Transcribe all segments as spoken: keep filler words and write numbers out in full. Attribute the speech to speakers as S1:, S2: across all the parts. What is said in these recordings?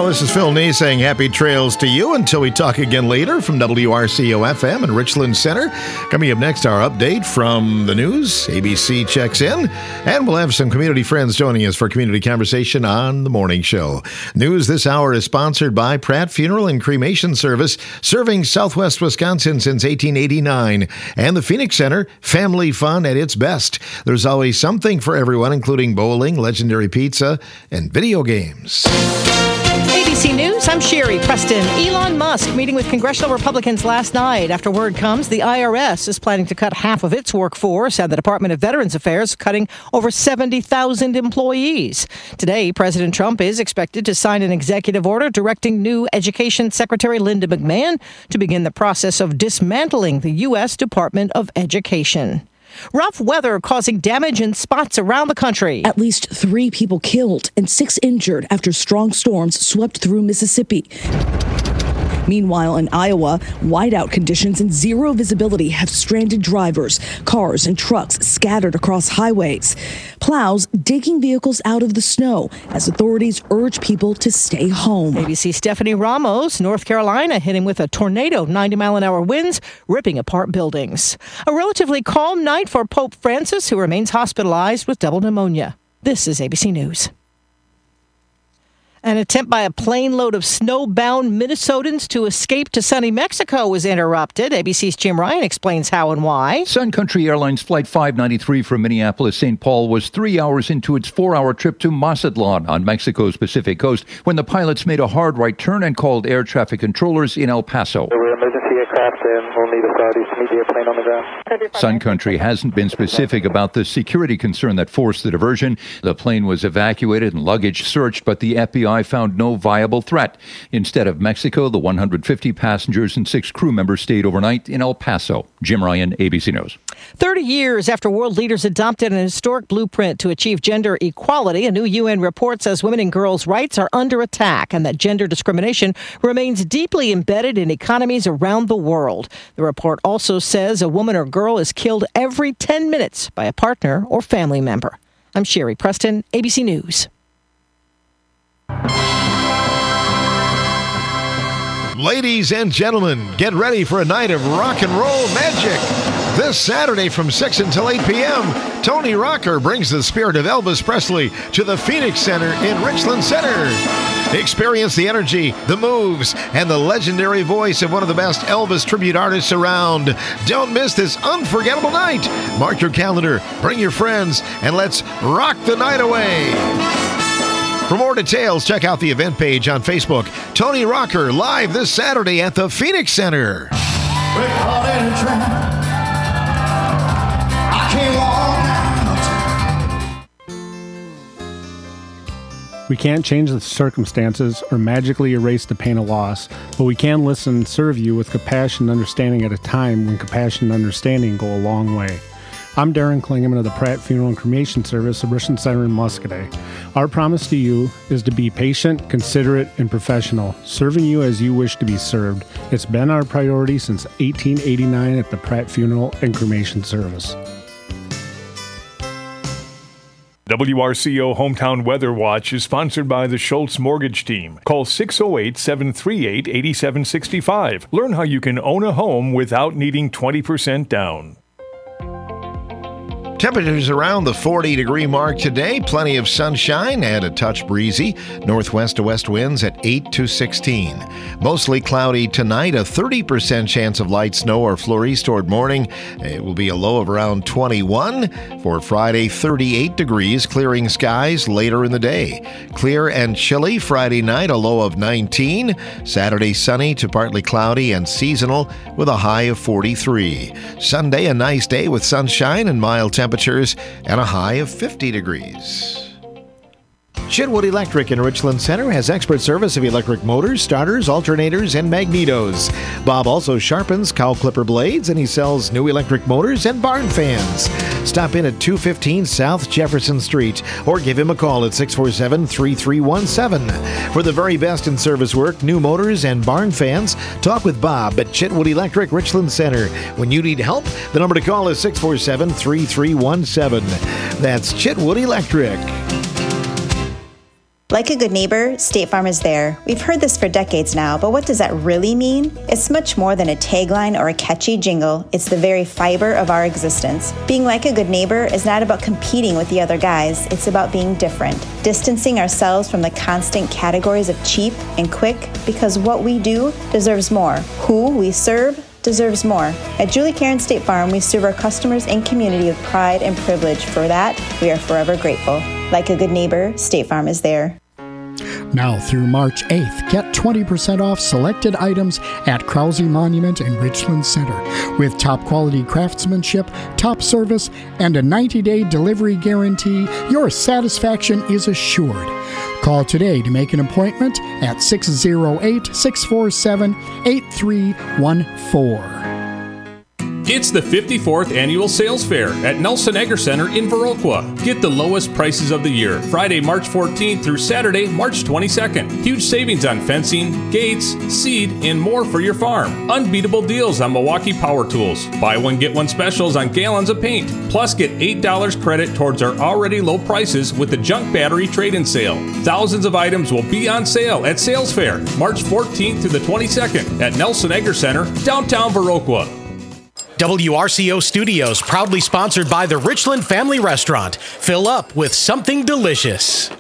S1: this is Phil Nee saying happy trails to you until we talk again later from W R C O F M in Richland Center. Coming up next, our update from the news. A B C checks in, and we'll have some community friends joining us for community conversation on the morning show. News this hour is sponsored by Pratt Funeral and Cremation Service, serving Southwest Wisconsin since eighteen eighty-nine, and the Phoenix Center, family fun at its best. There's always something for everyone, including bowling, legendary pizza, and video games.
S2: A B C News, I'm Sherry Preston. Elon Musk meeting with congressional Republicans last night. After word comes, the I R S is planning to cut half of its workforce, and the Department of Veterans Affairs cutting over seventy thousand employees. Today, President Trump is expected to sign an executive order directing new Education Secretary Linda McMahon to begin the process of dismantling the U S Department of Education. Rough weather causing damage in spots around the country.
S3: At least three people killed and six injured after strong storms swept through Mississippi. Meanwhile, in Iowa, whiteout conditions and zero visibility have stranded drivers, cars, and trucks scattered across highways. Plows digging vehicles out of the snow as authorities urge people to stay home.
S2: A B C Stephanie Ramos, North Carolina, hitting with a tornado, ninety mile an hour winds, ripping apart buildings. A relatively calm night for Pope Francis, who remains hospitalized with double pneumonia. This is A B C News. An attempt by a plane load of snowbound Minnesotans to escape to sunny Mexico was interrupted. A B C's Jim Ryan explains how and why.
S4: Sun Country Airlines Flight five ninety-three from Minneapolis-Saint Paul was three hours into its four-hour trip to Mazatlan on Mexico's Pacific coast when the pilots made a hard right turn and called air traffic controllers in El Paso.
S5: There were emergency aircraft and we'll need authorities to meet the airplane on the ground.
S4: Sun Country hasn't been specific about the security concern that forced the diversion. The plane was evacuated and luggage searched, but the F B I found no viable threat. Instead of Mexico, the one hundred fifty passengers and six crew members stayed overnight in El Paso. Jim Ryan, A B C News.
S2: thirty years after world leaders adopted an historic blueprint to achieve gender equality, a new U N report says women and girls' rights are under attack and that gender discrimination remains deeply embedded in economies around the world. The report also says a woman or girl is killed every ten minutes by a partner or family member. I'm Sherry Preston, A B C News.
S1: Ladies and gentlemen, get ready for a night of rock and roll magic. This Saturday from six until eight p.m., Tony Rocker brings the spirit of Elvis Presley to the Phoenix Center in Richland Center. Experience the energy, the moves, and the legendary voice of one of the best Elvis tribute artists around. Don't miss this unforgettable night. Mark your calendar, bring your friends, and let's rock the night away. For more details, check out the event page on Facebook. Tony Rocker live this Saturday at the Phoenix Center.
S6: We can't change the circumstances or magically erase the pain of loss, but we can listen and serve you with compassion and understanding at a time when compassion and understanding go a long way. I'm Darren Klingman of the Pratt Funeral and Cremation Service of Richland Center in Muscadet. Our promise to you is to be patient, considerate, and professional, serving you as you wish to be served. It's been our priority since eighteen eighty-nine at the Pratt Funeral and Cremation Service.
S7: W R C O Hometown Weather Watch is sponsored by the Schultz Mortgage Team. Call six oh eight, seven three eight, eight seven six five. Learn how you can own a home without needing twenty percent down.
S1: Temperatures around the forty degree mark today. Plenty of sunshine and a touch breezy. Northwest to west winds at eight to sixteen. Mostly cloudy tonight. A thirty percent chance of light snow or flurries toward morning. It will be a low of around twenty-one. For Friday, thirty-eight degrees. Clearing skies later in the day. Clear and chilly Friday night. A low of nineteen. Saturday, sunny to partly cloudy and seasonal with a high of forty-three. Sunday, a nice day with sunshine and mild temperatures. Temperatures and a high of fifty degrees. Chitwood Electric in Richland Center has expert service of electric motors, starters, alternators, and magnetos. Bob also sharpens cow clipper blades, and he sells new electric motors and barn fans. Stop in at two fifteen South Jefferson Street or give him a call at six four seven, three three one seven. For the very best in service work, new motors, and barn fans, talk with Bob at Chitwood Electric Richland Center. When you need help, the number to call is six four seven, three three one seven. That's Chitwood Electric.
S8: Like a good neighbor, State Farm is there. We've heard this for decades now, but what does that really mean? It's much more than a tagline or a catchy jingle. It's the very fiber of our existence. Being like a good neighbor is not about competing with the other guys. It's about being different, distancing ourselves from the constant categories of cheap and quick, because what we do deserves more. Who we serve deserves more. At Julie Karen State Farm, we serve our customers and community with pride and privilege. For that, we are forever grateful. Like a good neighbor, State Farm is there.
S9: Now through March eighth, get twenty percent off selected items at Krause Monument in Richland Center. With top quality craftsmanship, top service, and a ninety-day delivery guarantee, your satisfaction is assured. Call today to make an appointment at six oh eight, six four seven, eight three one four.
S10: It's the fifty-fourth Annual Sales Fair at Nelson Agri Center in Viroqua. Get the lowest prices of the year, Friday, March fourteenth through Saturday, March twenty-second. Huge savings on fencing, gates, seed, and more for your farm. Unbeatable deals on Milwaukee Power Tools. Buy one, get one specials on gallons of paint. Plus, get eight dollars credit towards our already low prices with the junk battery trade-in sale. Thousands of items will be on sale at Sales Fair, March fourteenth through the twenty-second at Nelson Agri Center, downtown Viroqua.
S11: W R C O Studios, proudly sponsored by the Richland Family Restaurant. Fill up with something delicious.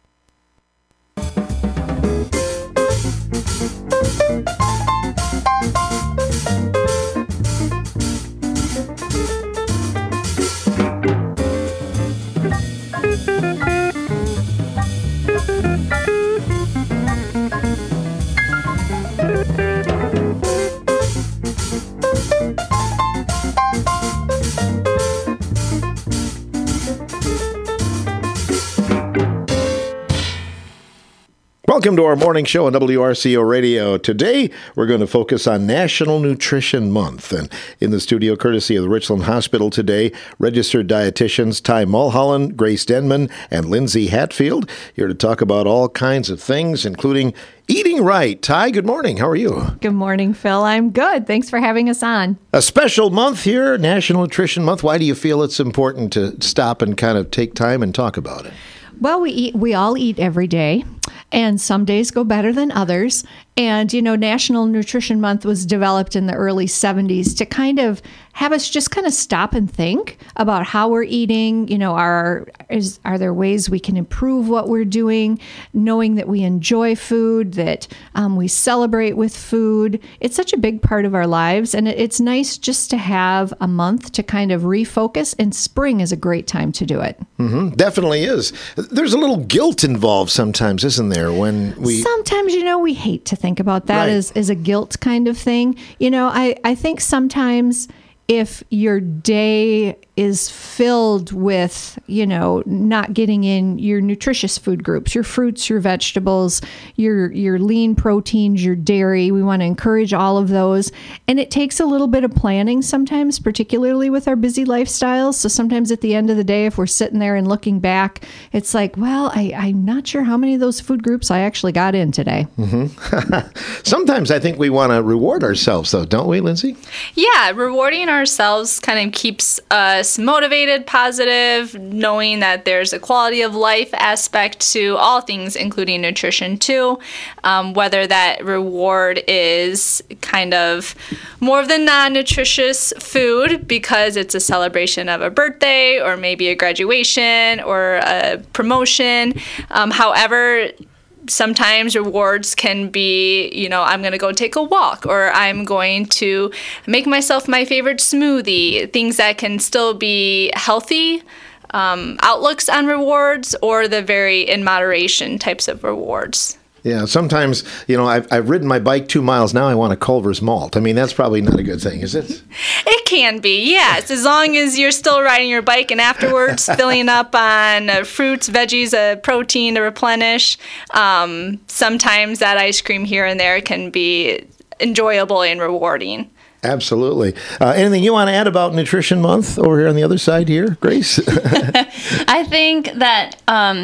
S1: Welcome to our morning show on W R C O Radio. Today, we're going to focus on National Nutrition Month. And in the studio, courtesy of the Richland Hospital today, registered dietitians Ty Mulholland, Grace Denman, and Lindsay Hatfield, here to talk about all kinds of things, including eating right. Ty, good morning. How are you?
S12: Good morning, Phil. I'm good. Thanks for having us on.
S1: A special month here, National Nutrition Month. Why do you feel it's important to stop and kind of take time and talk about it?
S12: Well, we eat. We all eat every day, and some days go better than others. And, you know, National Nutrition Month was developed in the early seventies to kind of have us just kind of stop and think about how we're eating. You know, are is are there ways we can improve what we're doing, knowing that we enjoy food, that um, we celebrate with food. It's such a big part of our lives, and it's nice just to have a month to kind of refocus, and spring is a great time to do it.
S1: Mm-hmm. Definitely is. There's a little guilt involved sometimes, isn't there, when we...
S12: Sometimes, you know, we hate to think about that right. as, as a guilt kind of thing. You know, I, I think sometimes if your day is filled with, you know, not getting in your nutritious food groups, your fruits, your vegetables, your your lean proteins, your dairy, we want to encourage all of those. And it takes a little bit of planning sometimes, particularly with our busy lifestyles. So sometimes at the end of the day, if we're sitting there and looking back, it's like, well, I, I'm not sure how many of those food groups I actually got in today.
S1: Mm-hmm. Sometimes I think we want to reward ourselves, though, don't we, Lindsay?
S13: Yeah, rewarding ourselves kind of keeps us motivated, positive, knowing that there's a quality of life aspect to all things, including nutrition too. Um, whether that reward is kind of more of the non-nutritious food because it's a celebration of a birthday or maybe a graduation or a promotion. Um, however, sometimes rewards can be, you know, I'm going to go take a walk, or I'm going to make myself my favorite smoothie, things that can still be healthy um, outlooks on rewards, or the very in moderation types of rewards.
S1: Yeah, sometimes, you know, I've, I've ridden my bike two miles. Now I want a Culver's malt. I mean, that's probably not a good thing, is it?
S13: It can be, yes. As long as you're still riding your bike and afterwards filling up on uh, fruits, veggies, uh, protein to replenish. Um, sometimes that ice cream here and there can be enjoyable and rewarding.
S1: Absolutely. Uh, anything you want to add about Nutrition Month over here on the other side here, Grace?
S14: I think that um,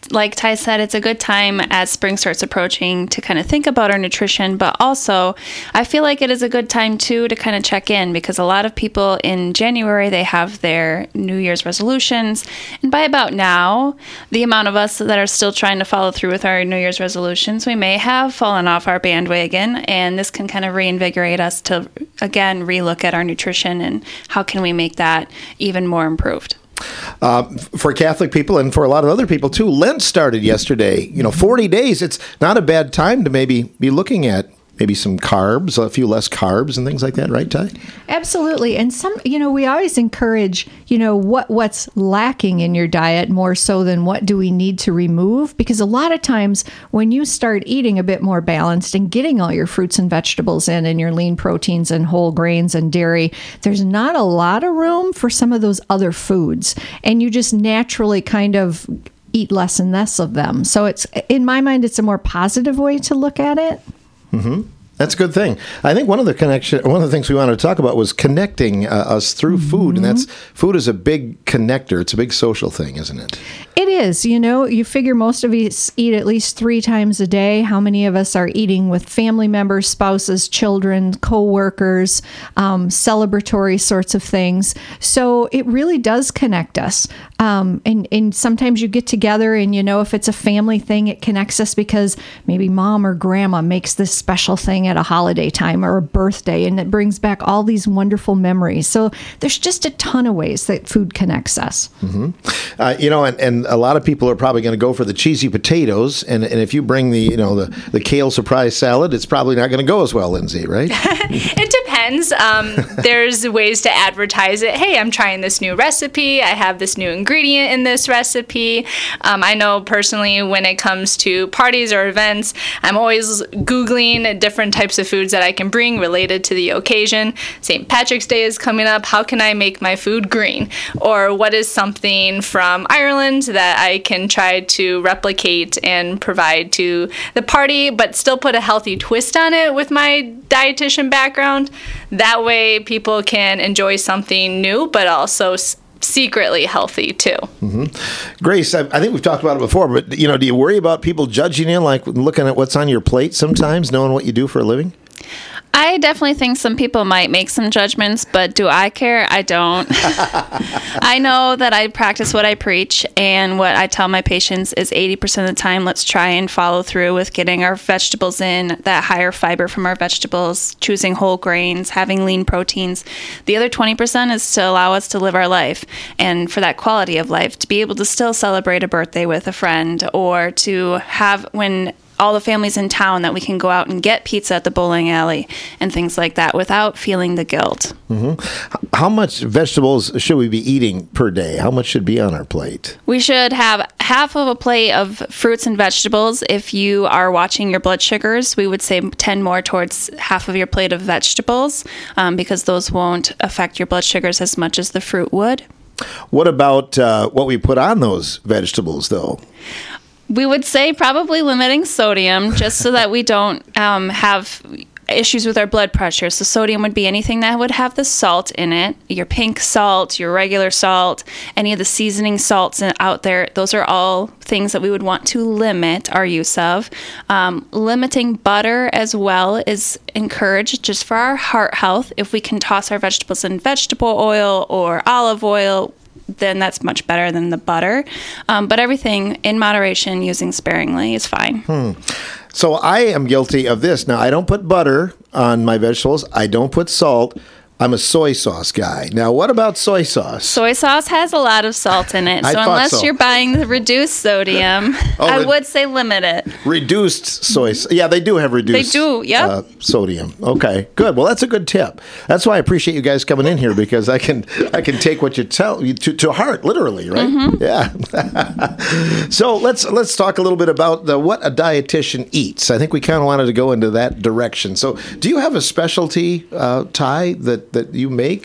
S14: like Ty said, it's a good time as spring starts approaching to kind of think about our nutrition, but also I feel like it is a good time too to kind of check in, because a lot of people in January, they have their New Year's resolutions, and by about now, the amount of us that are still trying to follow through with our New Year's resolutions, we may have fallen off our bandwagon, and this can kind of reinvigorate us to again relook at our nutrition and how can we make that even more improved.
S1: Uh, for Catholic people and for a lot of other people too, Lent started yesterday. You know, forty days, it's not a bad time to maybe be looking at maybe some carbs, a few less carbs and things like that, right, Ty?
S12: Absolutely. And some, you know, we always encourage, you know, what what's lacking in your diet more so than what do we need to remove? Because a lot of times when you start eating a bit more balanced and getting all your fruits and vegetables in and your lean proteins and whole grains and dairy, there's not a lot of room for some of those other foods. And you just naturally kind of eat less and less of them. So it's, in my mind, it's a more positive way to look at it.
S1: Mm-hmm. That's a good thing. I think one of the connection, one of the things we wanted to talk about was connecting uh, us through mm-hmm. food, and that's food is a big connector. It's a big social thing, isn't it?
S12: It is. You know, you figure most of us eat at least three times a day. How many of us are eating with family members, spouses, children, co-workers, um, celebratory sorts of things? So it really does connect us. Um, and, and sometimes you get together and, you know, if it's a family thing, it connects us because maybe mom or grandma makes this special thing at a holiday time or a birthday, and it brings back all these wonderful memories. So there's just a ton of ways that food connects us.
S1: Mm-hmm. Uh, you know, and, and a lot of people are probably going to go for the cheesy potatoes, and, and if you bring the, you know, the, the kale surprise salad, it's probably not going to go as well, Lindsay, right?
S13: It depends. Um, there's ways to advertise it. Hey, I'm trying this new recipe. I have this new ingredient in this recipe. Um, I know personally when it comes to parties or events, I'm always Googling different types of foods that I can bring related to the occasion. Saint Patrick's Day is coming up. How can I make my food green? Or what is something from Ireland that I can try to replicate and provide to the party, but still put a healthy twist on it with my dietitian background? That way people can enjoy something new, but also s- secretly healthy too.
S1: Mm-hmm. Grace, I, I think we've talked about it before, but you know, do you worry about people judging you, like looking at what's on your plate sometimes, knowing what you do for a living?
S14: I definitely think some people might make some judgments, but do I care? I don't. I know that I practice what I preach, and what I tell my patients is eighty percent of the time, let's try and follow through with getting our vegetables in, that higher fiber from our vegetables, choosing whole grains, having lean proteins. The other twenty percent is to allow us to live our life, and for that quality of life, to be able to still celebrate a birthday with a friend, or to have, when all the families in town, that we can go out and get pizza at the bowling alley and things like that without feeling the guilt.
S1: Mm-hmm. How much vegetables should we be eating per day? How much should be on our plate?
S14: We should have half of a plate of fruits and vegetables. If you are watching your blood sugars, we would say tend more towards half of your plate of vegetables um, because those won't affect your blood sugars as much as the fruit would.
S1: What about uh, what we put on those vegetables, though?
S14: We would say probably limiting sodium just so that we don't um, have issues with our blood pressure. So sodium would be anything that would have the salt in it, your pink salt, your regular salt, any of the seasoning salts out there. Those are all things that we would want to limit our use of. Um, limiting butter as well is encouraged just for our heart health. If we can toss our vegetables in vegetable oil or olive oil, then that's much better than the butter. Um, but everything in moderation, using sparingly, is fine.
S1: Hmm. So I am guilty of this. Now, I don't put butter on my vegetables. I don't put salt. I'm a soy sauce guy. Now, what about soy sauce?
S14: Soy sauce has a lot of salt in it.
S1: I
S14: So
S1: thought
S14: unless
S1: so.
S14: you're buying the reduced sodium,
S1: Oh,
S14: I
S1: re-
S14: would say limit it.
S1: Reduced soy. Yeah, they do have reduced.
S14: They do, yep.
S1: uh, sodium. Okay, good. Well, that's a good tip. That's why I appreciate you guys coming in here, because I can I can take what you tell you to, to heart, literally, right?
S14: Mm-hmm.
S1: Yeah. So let's let's talk a little bit about the, what a dietitian eats. I think we kind of wanted to go into that direction. So, do you have a specialty, uh, Ty, that that you make?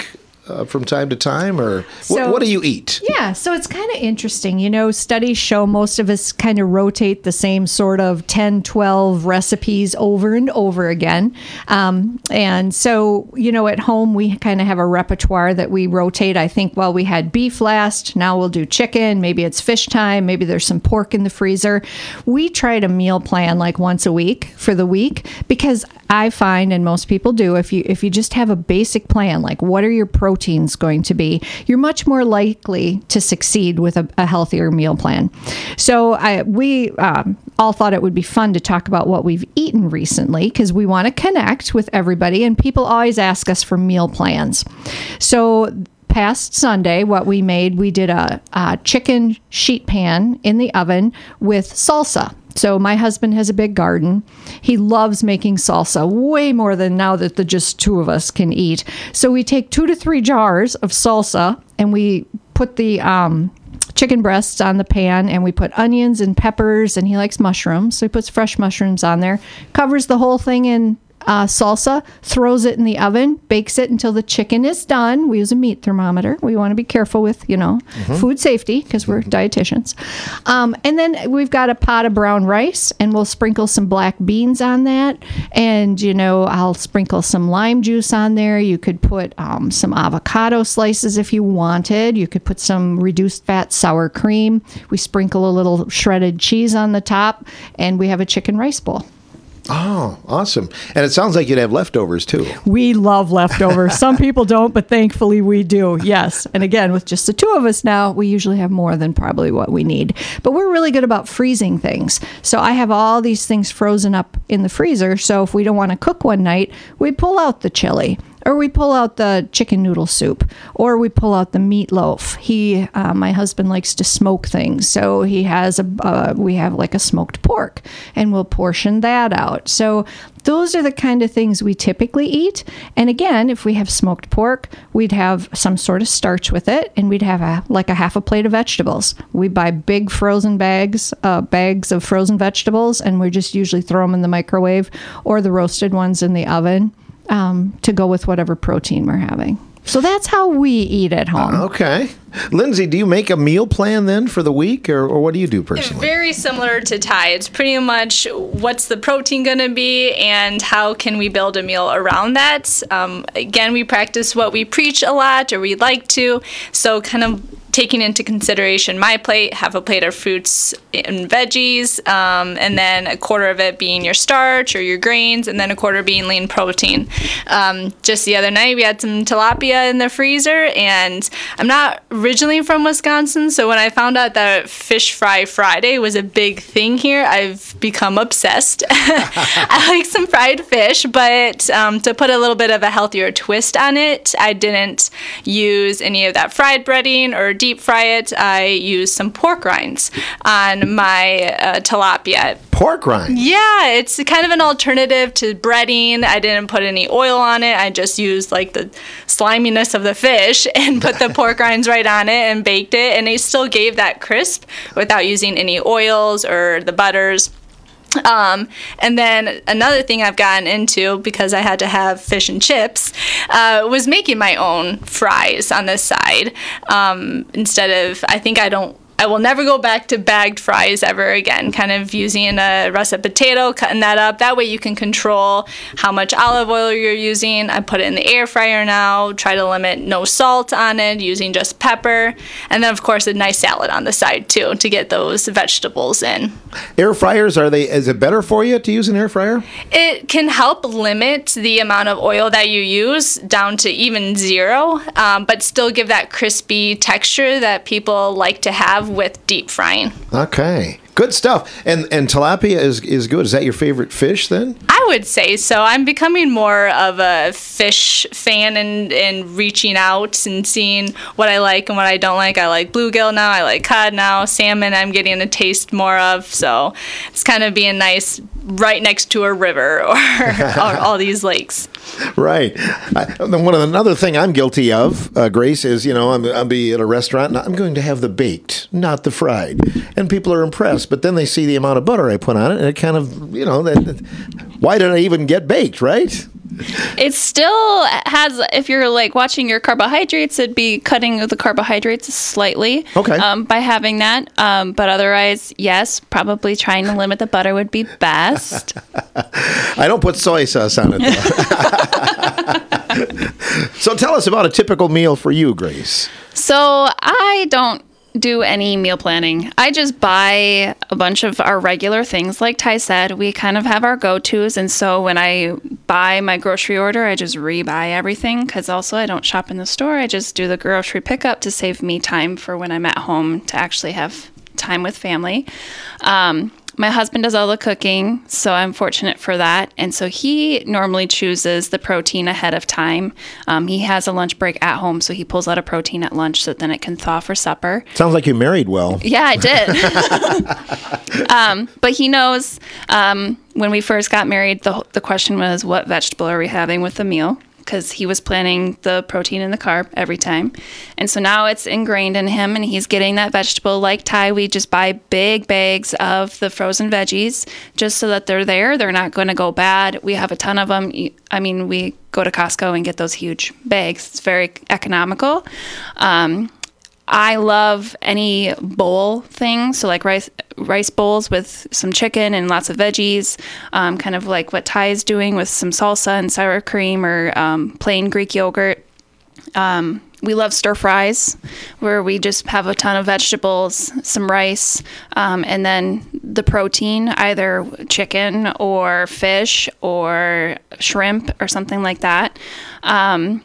S1: uh, from time to time, or
S12: So-
S1: what, what do you eat?
S12: Yeah, so it's kind of interesting. You know, studies show most of us kind of rotate the same sort of ten, twelve recipes over and over again. Um, and so, you know, at home, we kind of have a repertoire that we rotate. I think, well, we had beef last, now we'll do chicken. Maybe it's fish time. Maybe there's some pork in the freezer. We try to meal plan like once a week for the week, because I find, and most people do, if you if you just have a basic plan, like what are your proteins going to be, you're much more likely to succeed with a, a healthier meal plan. So I, we um, all thought it would be fun to talk about what we've eaten recently, because we want to connect with everybody, and people always ask us for meal plans. So past Sunday, what we made, we did a, a chicken sheet pan in the oven with salsa. So my husband has a big garden. He loves making salsa way more than now that the just two of us can eat. So we take two to three jars of salsa, and we put the um, chicken breasts on the pan, and we put onions and peppers, and he likes mushrooms, so he puts fresh mushrooms on there, covers the whole thing in Uh, salsa, throws it in the oven, bakes it until the chicken is done. We use a meat thermometer. We want to be careful with, you know,
S15: Mhm.
S12: food safety, because we're dietitians. Um, and then we've got a pot of brown rice, and we'll sprinkle some black beans on that. And, you know, I'll sprinkle some lime juice on there. You could put um, some avocado slices if you wanted. You could put some reduced fat sour cream. We sprinkle a little shredded cheese on the top, and we have a chicken rice bowl.
S1: Oh, awesome. And it sounds like you'd have leftovers, too.
S12: We love leftovers. Some people don't, but thankfully we do. Yes. And again, with just the two of us now, we usually have more than probably what we need. But we're really good about freezing things. So I have all these things frozen up in the freezer. So if we don't want to cook one night, we pull out the chili, or we pull out the chicken noodle soup, or we pull out the meatloaf. He, uh, my husband likes to smoke things, so he has a, uh, we have like a smoked pork, and we'll portion that out. So those are the kind of things we typically eat. And again, if we have smoked pork, we'd have some sort of starch with it, and we'd have a, like a half a plate of vegetables. We buy big frozen bags, uh, bags of frozen vegetables, and we just usually throw them in the microwave, or the roasted ones in the oven. Um, to go with whatever protein we're having. So that's how we eat at home.
S1: Uh, okay. Lindsay, do you make a meal plan then for the week, or, or what do you do personally?
S13: Very similar to Ty. It's pretty much what's the protein going to be and how can we build a meal around that. Um, again, we practice what we preach a lot, or we like to. So kind of taking into consideration my plate, half a plate of fruits and veggies, um, and then a quarter of it being your starch or your grains, and then a quarter being lean protein. Um, just the other night, we had some tilapia in the freezer, and I'm not originally from Wisconsin, so when I found out that Fish Fry Friday was a big thing here, I've become obsessed. I like some fried fish, but um, to put a little bit of a healthier twist on it, I didn't use any of that fried breading or deep fry it. I used some pork rinds on my uh, tilapia.
S1: Pork rinds?
S13: Yeah, it's kind of an alternative to breading. I didn't put any oil on it. I just used like the sliminess of the fish and put the pork rinds right on it and baked it, and it still gave that crisp without using any oils or the butters. Um, and then another thing I've gotten into, because I had to have fish and chips, uh, was making my own fries on this side. Um, instead of, I think I don't, I will never go back to bagged fries ever again, kind of using a russet potato, cutting that up. That way you can control how much olive oil you're using. I put it in the air fryer now, try to limit no salt on it, using just pepper. And then, of course, a nice salad on the side, too, to get those vegetables in.
S1: Air fryers, are they? Is it better for you to use an air fryer?
S13: It can help limit the amount of oil that you use down to even zero, um, but still give that crispy texture that people like to have with deep frying.
S1: Okay. Good stuff. And and tilapia is, is good. Is that your favorite fish then?
S13: I would say so. I'm becoming more of a fish fan and, and reaching out and seeing what I like and what I don't like. I like bluegill now. I like cod now. Salmon I'm getting to taste more of. So it's kind of being nice right next to a river or, or all these lakes.
S1: Right. I, one of the, another thing I'm guilty of, uh, Grace, is, you know, I'm, I'll be at a restaurant and I'm going to have the baked, not the fried. And people are impressed, but then they see the amount of butter I put on it and it kind of, you know, that, why did I even get baked, right?
S14: It still has, if you're like watching your carbohydrates, it'd be cutting the carbohydrates slightly.
S1: Okay.
S14: Um, by having that. Um, but otherwise, yes, probably trying to limit the butter would be best.
S1: I don't put soy sauce on it, though. So tell us about a typical meal for you, Grace.
S14: So I don't do any meal planning. I just buy a bunch of our regular things. Like Ty said, we kind of have our go-tos. And so when I buy my grocery order, I just rebuy everything because also I don't shop in the store. I just do the grocery pickup to save me time for when I'm at home to actually have time with family. Um, My husband does all the cooking, so I'm fortunate for that. And so he normally chooses the protein ahead of time. Um, he has a lunch break at home, so he pulls out a protein at lunch so then it can thaw for supper.
S1: Sounds like you married well.
S14: Yeah, I did. um, but he knows um, when we first got married, the, the question was, what vegetable are we having with the meal? Because he was planning the protein and the carb every time. And so now it's ingrained in him and he's getting that vegetable. Like Ty, we just buy big bags of the frozen veggies just so that they're there. They're not going to go bad. We have a ton of them. I mean, we go to Costco and get those huge bags. It's very economical. Um, I love any bowl thing, so like rice rice bowls with some chicken and lots of veggies, um, kind of like what Ty is doing with some salsa and sour cream or um, plain Greek yogurt. Um, we love stir fries, where we just have a ton of vegetables, some rice, um, and then the protein, either chicken or fish or shrimp or something like that. Um,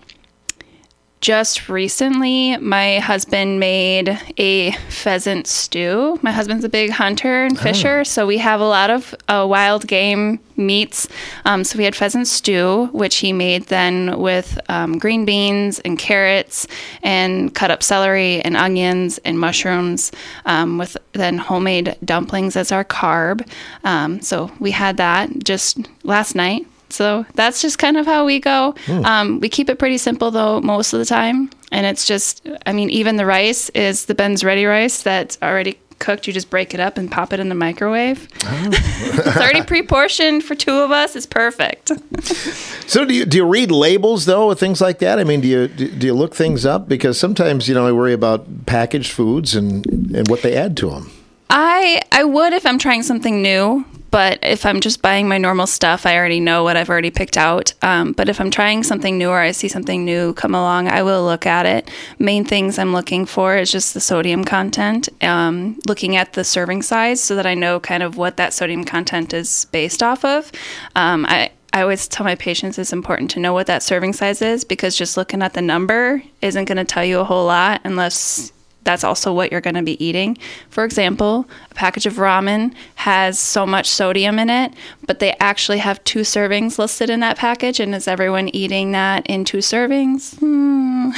S14: Just recently, my husband made a pheasant stew. My husband's a big hunter and fisher, oh. so we have a lot of uh, wild game meats. Um, so we had pheasant stew, which he made then with um, green beans and carrots and cut up celery and onions and mushrooms, um, with then homemade dumplings as our carb. Um, so we had that just last night. So that's just kind of how we go. Mm. Um, we keep it pretty simple, though, most of the time. And it's just, I mean, even the rice is the Ben's Ready rice that's already cooked. You just break it up and pop it in the microwave. Oh. It's already pre-portioned for two of us. It's perfect.
S1: So do you do you read labels, though, with things like that? I mean, do you do you look things up? Because sometimes, you know, I worry about packaged foods and, and what they add to them.
S14: I I would if I'm trying something new. But if I'm just buying my normal stuff, I already know what I've already picked out. Um, but if I'm trying something new or I see something new come along, I will look at it. Main things I'm looking for is just the sodium content, um, looking at the serving size so that I know kind of what that sodium content is based off of. Um, I, I always tell my patients it's important to know what that serving size is because just looking at the number isn't going to tell you a whole lot unless that's also what you're going to be eating. For example, a package of ramen has so much sodium in it, but they actually have two servings listed in that package. And is everyone eating that in two servings? Hmm.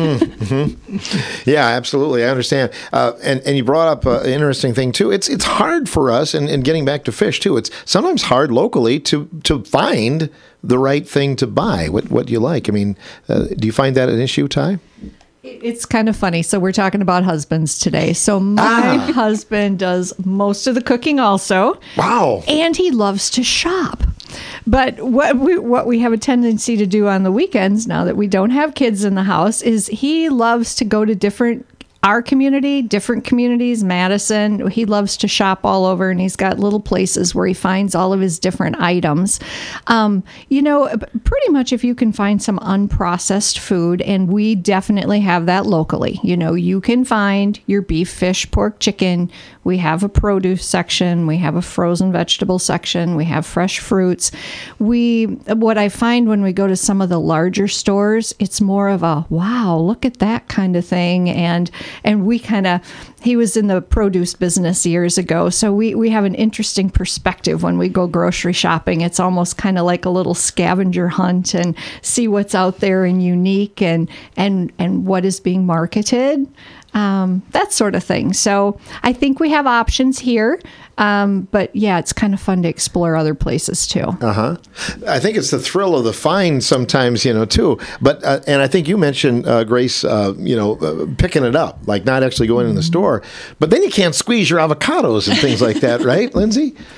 S1: mm-hmm. Yeah, absolutely. I understand. Uh, and, and you brought up an interesting thing, too. It's it's hard for us, and, and getting back to fish, too, it's sometimes hard locally to, to find the right thing to buy, what, what you like. I mean, uh, do you find that an issue, Ty?
S12: It's kind of funny. So we're talking about husbands today. So my ah. husband does most of the cooking also.
S1: Wow.
S12: And he loves to shop. But what we what we have a tendency to do on the weekends, now that we don't have kids in the house, is he loves to go to different our community, different communities, Madison. He loves to shop all over, and he's got little places where he finds all of his different items. Um, you know, pretty much if you can find some unprocessed food, and we definitely have that locally. You know, you can find your beef, fish, pork, chicken. We have a produce section. We have a frozen vegetable section. We have fresh fruits. We, what I find when we go to some of the larger stores, it's more of a, wow, look at that kind of thing. And And we kind of, he was in the produce business years ago. So we, we have an interesting perspective when we go grocery shopping. It's almost kind of like a little scavenger hunt and see what's out there and unique and, and, and what is being marketed. Um, that sort of thing. So I think we have options here. Um, but yeah, it's kind of fun to explore other places too.
S1: Uh-huh. I think it's the thrill of the find sometimes, you know, too. But, uh, and I think you mentioned, uh, Grace, uh, you know, uh, picking it up, like not actually going mm-hmm. in the store. But then you can't squeeze your avocados and things like that, right, Lindsay?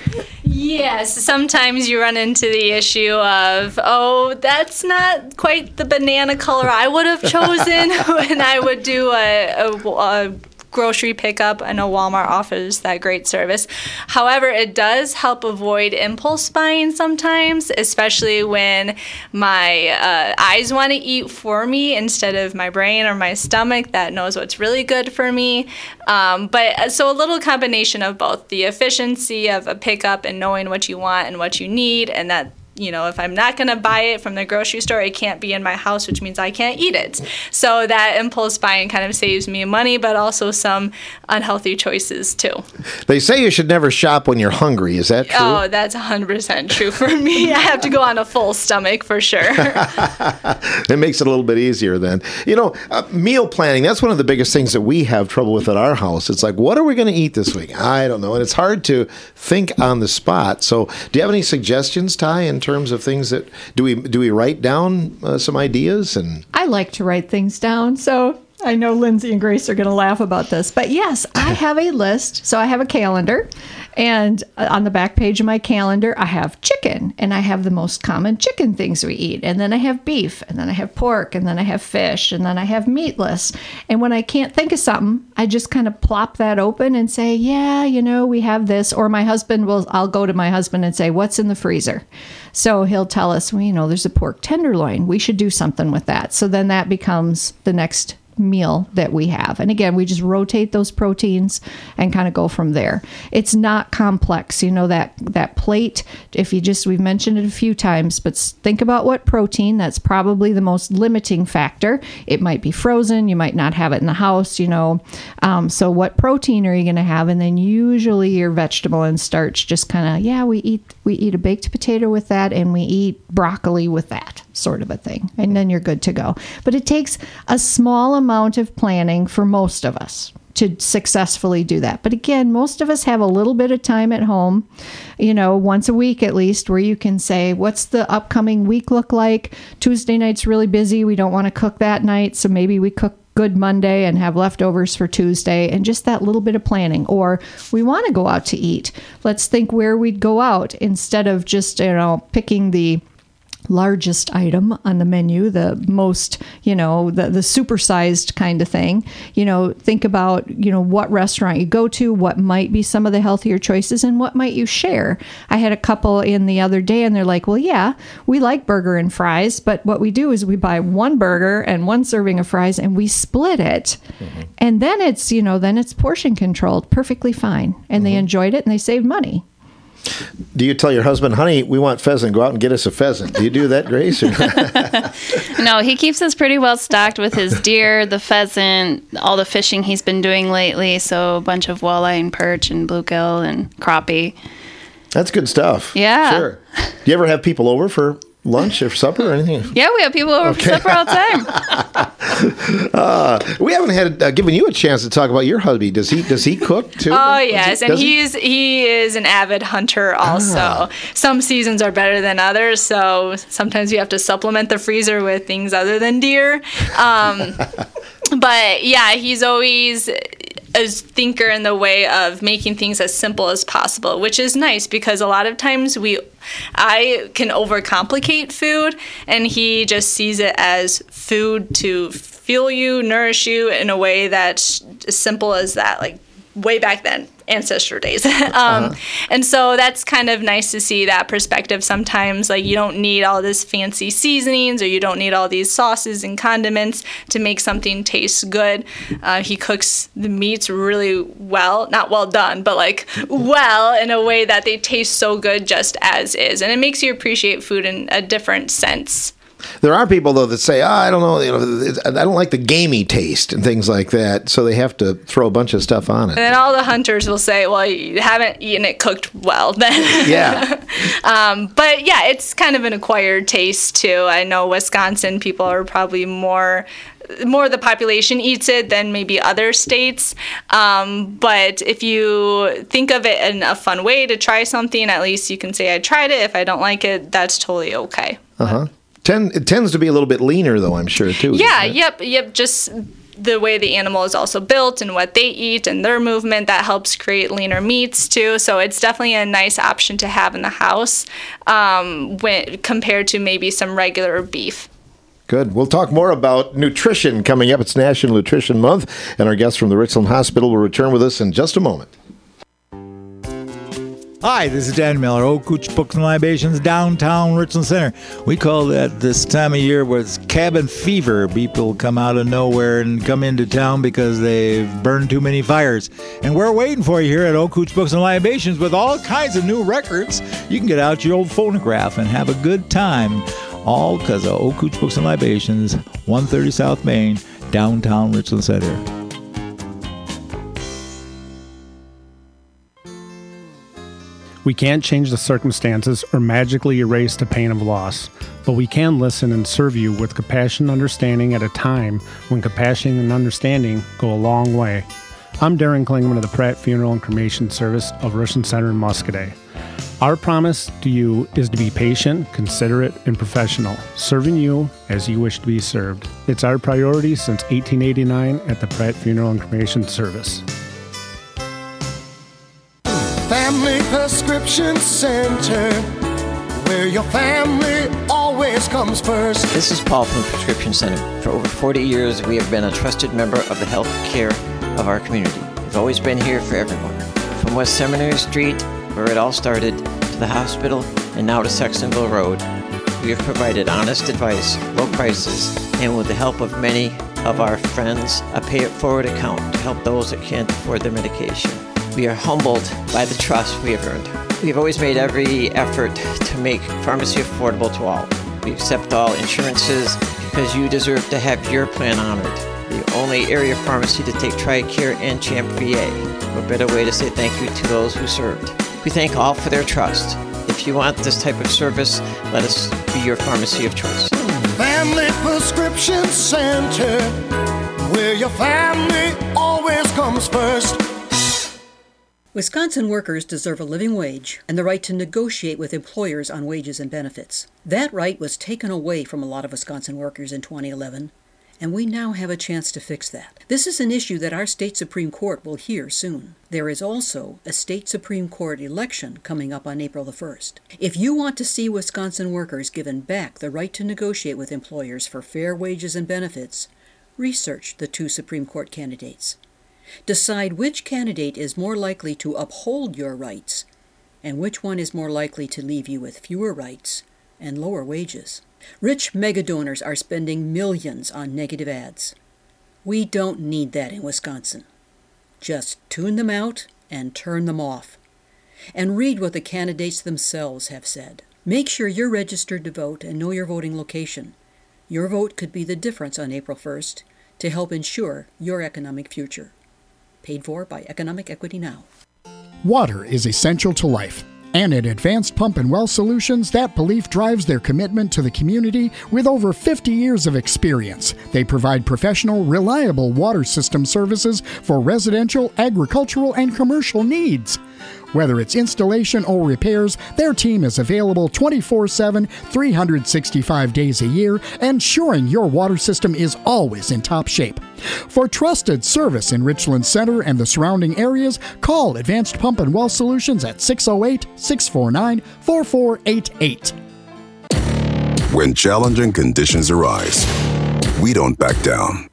S13: Yes, sometimes you run into the issue of, oh, that's not quite the banana color I would have chosen when I would do a, a, a grocery pickup. I know Walmart offers that great service. However, it does help avoid impulse buying sometimes, especially when my uh, eyes want to eat for me instead of my brain or my stomach that knows what's really good for me. Um, but so a little combination of both the efficiency of a pickup and knowing what you want and what you need, and that, you know, if I'm not going to buy it from the grocery store, it can't be in my house, which means I can't eat it. So that impulse buying kind of saves me money, but also some unhealthy choices too.
S1: They say you should never shop when you're hungry. Is that true?
S13: Oh, that's one hundred percent true for me. I have to go on a full stomach for sure.
S1: It makes it a little bit easier then. You know, uh, meal planning, that's one of the biggest things that we have trouble with at our house. It's like, what are we going to eat this week? I don't know. And it's hard to think on the spot. So do you have any suggestions, Ty, in terms of things that, do we do we write down uh, some ideas? And
S12: I like to write things down, so I know Lindsay and Grace are going to laugh about this. But yes, I have a list. So I have a calendar, and on the back page of my calendar, I have chicken, and I have the most common chicken things we eat. And then I have beef, and then I have pork, and then I have fish, and then I have meatless. And when I can't think of something, I just kind of plop that open and say, yeah, you know, we have this. Or my husband will, I'll go to my husband and say, what's in the freezer? So he'll tell us, well, you know, there's a pork tenderloin. We should do something with that. So then that becomes the next meal that we have. And again, we just rotate those proteins and kind of go from there. It's not complex. You know, that that plate, if you just, we've mentioned it a few times, but think about what protein, that's probably the most limiting factor. It might be frozen. You might not have it in the house, you know. Um, so what protein are you going to have? And then usually your vegetable and starch, just kind of, yeah, we eat, we eat a baked potato with that, and we eat broccoli with that, sort of a thing. And then you're good to go. But it takes a small amount of planning for most of us to successfully do that. But again, most of us have a little bit of time at home, you know, once a week at least, where you can say, what's the upcoming week look like? Tuesday night's really busy. We don't want to cook that night. So maybe we cook Good Monday and have leftovers for Tuesday, and just that little bit of planning. Or we want to go out to eat. Let's think where we'd go out instead of just, you know, picking the largest item on the menu, the most, you know, the, the supersized kind of thing. You know, think about, you know, what restaurant you go to, what might be some of the healthier choices, and what might you share. I had a couple in the other day, and they're like, well, yeah, we like burger and fries, but what we do is we buy one burger and one serving of fries, and we split it. Mm-hmm. And then it's, you know, then it's portion controlled, perfectly fine. And mm-hmm. they enjoyed it, and they saved money.
S1: Do you tell your husband, honey, we want pheasant, go out and get us a pheasant? Do you do that, Grace?
S14: No, he keeps us pretty well stocked with his deer, the pheasant, all the fishing he's been doing lately. So a bunch of walleye and perch and bluegill and crappie.
S1: That's good stuff.
S14: Yeah.
S1: Sure. Do you ever have people over for lunch or supper or anything?
S14: Yeah, we have people over okay. for supper all the time.
S1: uh, we haven't had uh, given you a chance to talk about your hubby. Does he does he cook too?
S13: Oh yes,
S1: he,
S13: and he's he? he is an avid hunter also. Ah. Some seasons are better than others, so sometimes you have to supplement the freezer with things other than deer. Um, but yeah, he's always a thinker in the way of making things as simple as possible, which is nice because a lot of times we, I can overcomplicate food, and he just sees it as food to fuel you, nourish you in a way that's as simple as that, like way back then, ancestor days. um, uh-huh. And so that's kind of nice to see that perspective sometimes. Like, you don't need all this fancy seasonings, or you don't need all these sauces and condiments to make something taste good. Uh, he cooks the meats really well, not well done, but like well in a way that they taste so good just as is. And it makes you appreciate food in a different sense.
S1: There are people, though, that say, oh, I don't know, you know, I don't like the gamey taste and things like that, so they have to throw a bunch of stuff on it.
S13: And then all the hunters will say, well, you haven't eaten it cooked well then.
S1: Yeah.
S13: um, but yeah, it's kind of an acquired taste, too. I know Wisconsin people are probably more... more of the population eats it than maybe other states. Um, but if you think of it in a fun way to try something, at least you can say, I tried it. If I don't like it, that's totally okay.
S1: Uh-huh. Ten, it tends to be a little bit leaner, though, I'm sure, too.
S13: Yeah, yep, yep. Just the way the animal is also built and what they eat and their movement, that helps create leaner meats too. So it's definitely a nice option to have in the house um, when compared to maybe some regular beef.
S1: Good. We'll talk more about nutrition coming up. It's National Nutrition Month, and our guest from the Richland Hospital will return with us in just a moment.
S15: Hi, this is Dan Miller, Old Cooch Books and Libations, downtown Richland Center. We call that this time of year where it's cabin fever. People come out of nowhere and come into town because they've burned too many fires. And we're waiting for you here at Old Cooch Books and Libations with all kinds of new records. You can get out your old phonograph and have a good time. All because of Old Cooch Books and Libations, one thirty South Main, downtown Richland Center.
S6: We can't change the circumstances or magically erase the pain of loss, but we can listen and serve you with compassion and understanding at a time when compassion and understanding go a long way. I'm Darren Klingman of the Pratt Funeral and Cremation Service of Richland Center in Muscoda. Our promise to you is to be patient, considerate, and professional, serving you as you wish to be served. It's our priority since eighteen eighty-nine at the Pratt Funeral and Cremation Service.
S16: Family Prescription Center, where your family always comes first.
S17: This is Paul from the Prescription Center. For over forty years, we have been a trusted member of the health care of our community. We've always been here for everyone. From West Seminary Street, where it all started, to the hospital, and now to Sextonville Road, we have provided honest advice, low prices, and with the help of many of our friends, a pay-it-forward account to help those that can't afford their medication. We are humbled by the trust we have earned. We have always made every effort to make pharmacy affordable to all. We accept all insurances because you deserve to have your plan honored. The only area pharmacy to take TRICARE and CHAMP V A. What better way to say thank you to those who served? We thank all for their trust. If you want this type of service, let us be your pharmacy of choice.
S16: Family Prescription Center, where your family always comes first.
S18: Wisconsin workers deserve a living wage and the right to negotiate with employers on wages and benefits. That right was taken away from a lot of Wisconsin workers in twenty eleven, and we now have a chance to fix that. This is an issue that our state Supreme Court will hear soon. There is also a state Supreme Court election coming up on April the first. If you want to see Wisconsin workers given back the right to negotiate with employers for fair wages and benefits, research the two Supreme Court candidates. Decide which candidate is more likely to uphold your rights and which one is more likely to leave you with fewer rights and lower wages. Rich megadonors are spending millions on negative ads. We don't need that in Wisconsin. Just tune them out and turn them off. And read what the candidates themselves have said. Make sure you're registered to vote and know your voting location. Your vote could be the difference on April first to help ensure your economic future. Paid for by Economic Equity Now.
S9: Water is essential to life. And at Advanced Pump and Well Solutions, that belief drives their commitment to the community with over fifty years of experience. They provide professional, reliable water system services for residential, agricultural, and commercial needs. Whether it's installation or repairs, their team is available twenty-four seven, three hundred sixty-five days a year, ensuring your water system is always in top shape. For trusted service in Richland Center and the surrounding areas, call Advanced Pump and Well Solutions at six oh eight, six four nine, four four eight eight.
S19: When challenging conditions arise, we don't back down.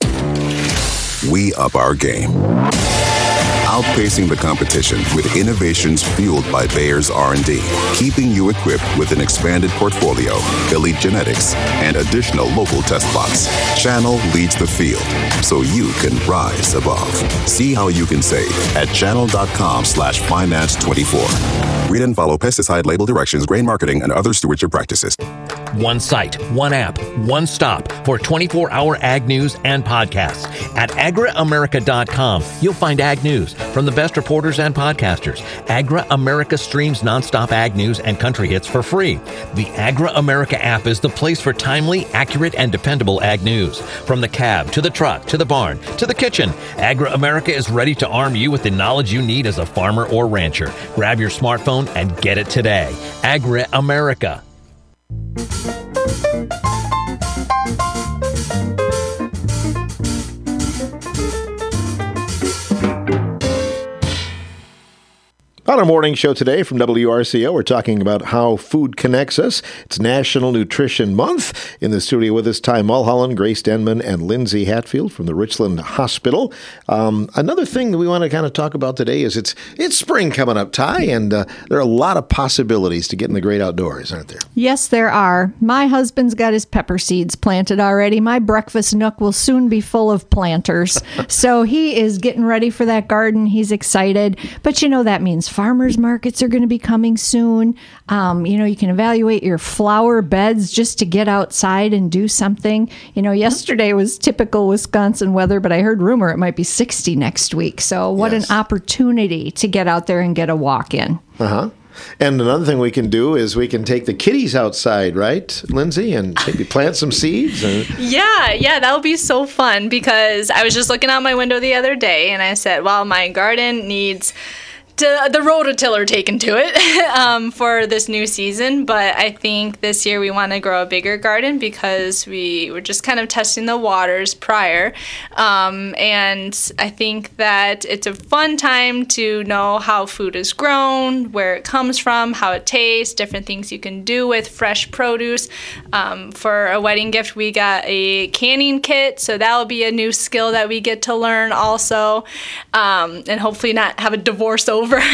S19: We up our game. Outpacing the competition with innovations fueled by Bayer's R and D, keeping you equipped with an expanded portfolio, elite genetics, and additional local test plots. Channel leads the field, so you can rise above. See how you can save at channel.com slash finance 24. Read and follow pesticide label directions, grain marketing, and other stewardship practices.
S20: One site, one app, one stop for twenty-four hour ag news and podcasts. At agra america dot com, you'll find ag news from the best reporters and podcasters. Agra America streams nonstop ag news and country hits for free. The Agra America app is the place for timely, accurate, and dependable ag news. From the cab, to the truck, to the barn, to the kitchen, Agra America is ready to arm you with the knowledge you need as a farmer or rancher. Grab your smartphone and get it today. Agra America.
S1: On our morning show today from W R C O, we're talking about how food connects us. It's National Nutrition Month. In the studio with us, Ty Mulholland, Grace Denman, and Lindsay Hatfield from the Richland Hospital. Um, another thing that we want to kind of talk about today is it's it's spring coming up, Ty, and uh, there are a lot of possibilities to get in the great outdoors, aren't there?
S12: Yes, there are. My husband's got his pepper seeds planted already. My breakfast nook will soon be full of planters. So he is getting ready for that garden. He's excited. But you know, that means farmers markets are going to be coming soon. Um, you know, you can evaluate your flower beds just to get outside and do something. You know, yesterday was typical Wisconsin weather, but I heard rumor it might be sixty next week. So what yes. an opportunity to get out there and get a walk in.
S1: Uh-huh. And another thing we can do is we can take the kitties outside, right, Lindsay, and maybe plant some seeds? Or...
S13: Yeah, yeah, that would be so fun because I was just looking out my window the other day and I said, well, my garden needs... To the rototiller taken to it um, for this new season, but I think this year we want to grow a bigger garden because we were just kind of testing the waters prior, um, and I think that it's a fun time to know how food is grown, where it comes from, how it tastes, different things you can do with fresh produce. Um, for a wedding gift, we got a canning kit, so that will be a new skill that we get to learn also, um, and hopefully not have a divorce over. Over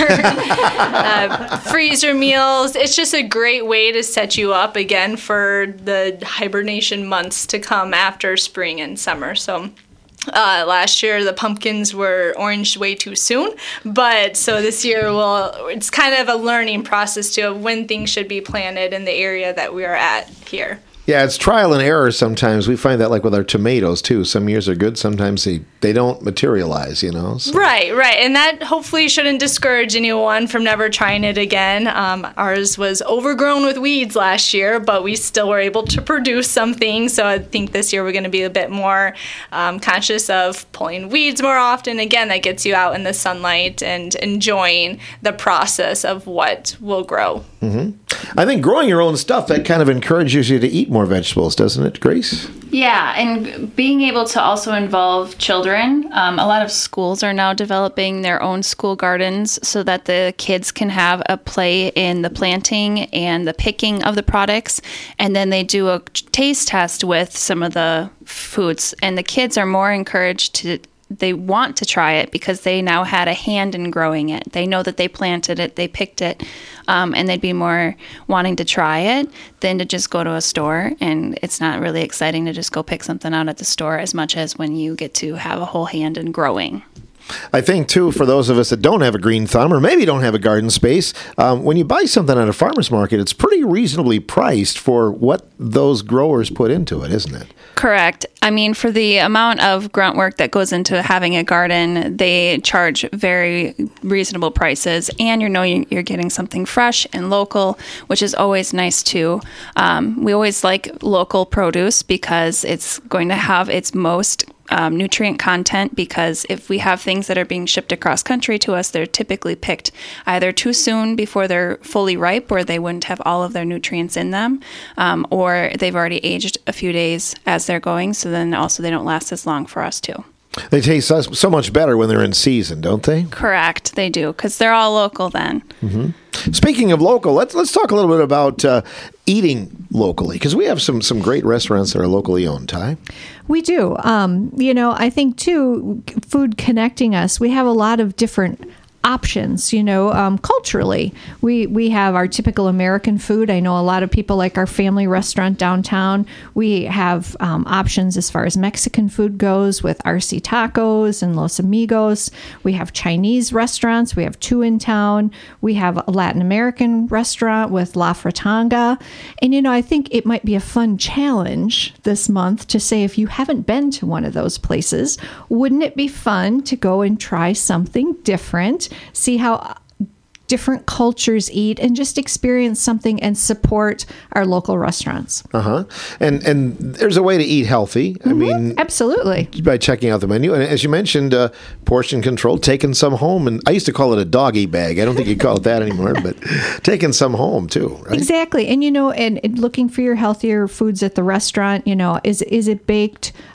S13: uh, freezer meals. It's just a great way to set you up again for the hibernation months to come after spring and summer. So uh, last year the pumpkins were oranged way too soon, but so this year we'll, it's kind of a learning process to when things should be planted in the area that we are at here.
S1: Yeah, it's trial and error sometimes. We find that like with our tomatoes, too. Some years are good. Sometimes they, they don't materialize, you know. So.
S13: Right, right. And that hopefully shouldn't discourage anyone from never trying it again. Um, ours was overgrown with weeds last year, but we still were able to produce some things. So I think this year we're going to be a bit more um, conscious of pulling weeds more often. Again, that gets you out in the sunlight and enjoying the process of what will grow.
S1: Mm-hmm. I think growing your own stuff, that kind of encourages you to eat more vegetables, doesn't it, Grace?
S14: Yeah, and being able to also involve children. Um, a lot of schools are now developing their own school gardens so that the kids can have a play in the planting and the picking of the products. And then they do a taste test with some of the foods. And the kids are more encouraged to they want to try it because they now had a hand in growing it. They know that they planted it, they picked it, um, and they'd be more wanting to try it than to just go to a store. And it's not really exciting to just go pick something out at the store as much as when you get to have a whole hand in growing.
S1: I think, too, for those of us that don't have a green thumb or maybe don't have a garden space, um, when you buy something at a farmer's market, it's pretty reasonably priced for what those growers put into it, isn't it?
S14: Correct. I mean, for the amount of grunt work that goes into having a garden, they charge very reasonable prices, and you know you're getting something fresh and local, which is always nice, too. Um, we always like local produce because it's going to have its most Um, nutrient content, because if we have things that are being shipped across country to us, they're typically picked either too soon before they're fully ripe, or they wouldn't have all of their nutrients in them, um, or they've already aged a few days as they're going, so then also they don't last as long for us too.
S1: They taste so much better when they're in season, don't they?
S14: Correct, they do, because they're all local then.
S1: Mm-hmm. Speaking of local, let's let's talk a little bit about uh, eating locally, because we have some some great restaurants that are locally owned, Ty.
S12: We do. Um, you know, I think, too, food connecting us, we have a lot of different options, you know, um, culturally. We we have our typical American food. I know a lot of people like our family restaurant downtown. We have um, options as far as Mexican food goes with R C Tacos and Los Amigos. We have Chinese restaurants. We have two in town. We have a Latin American restaurant with La Fratanga. And, you know, I think it might be a fun challenge this month to say, if you haven't been to one of those places, wouldn't it be fun to go and try something different? See how different cultures eat and just experience something and support our local restaurants.
S1: Uh-huh. And and there's a way to eat healthy. Mm-hmm. I mean,
S12: absolutely.
S1: By checking out the menu. And as you mentioned, uh, portion control, taking some home. And I used to call it a doggy bag. I don't think you call it that anymore, but taking some home too, right?
S12: Exactly. And, you know, and, and looking for your healthier foods at the restaurant, you know, is is it baked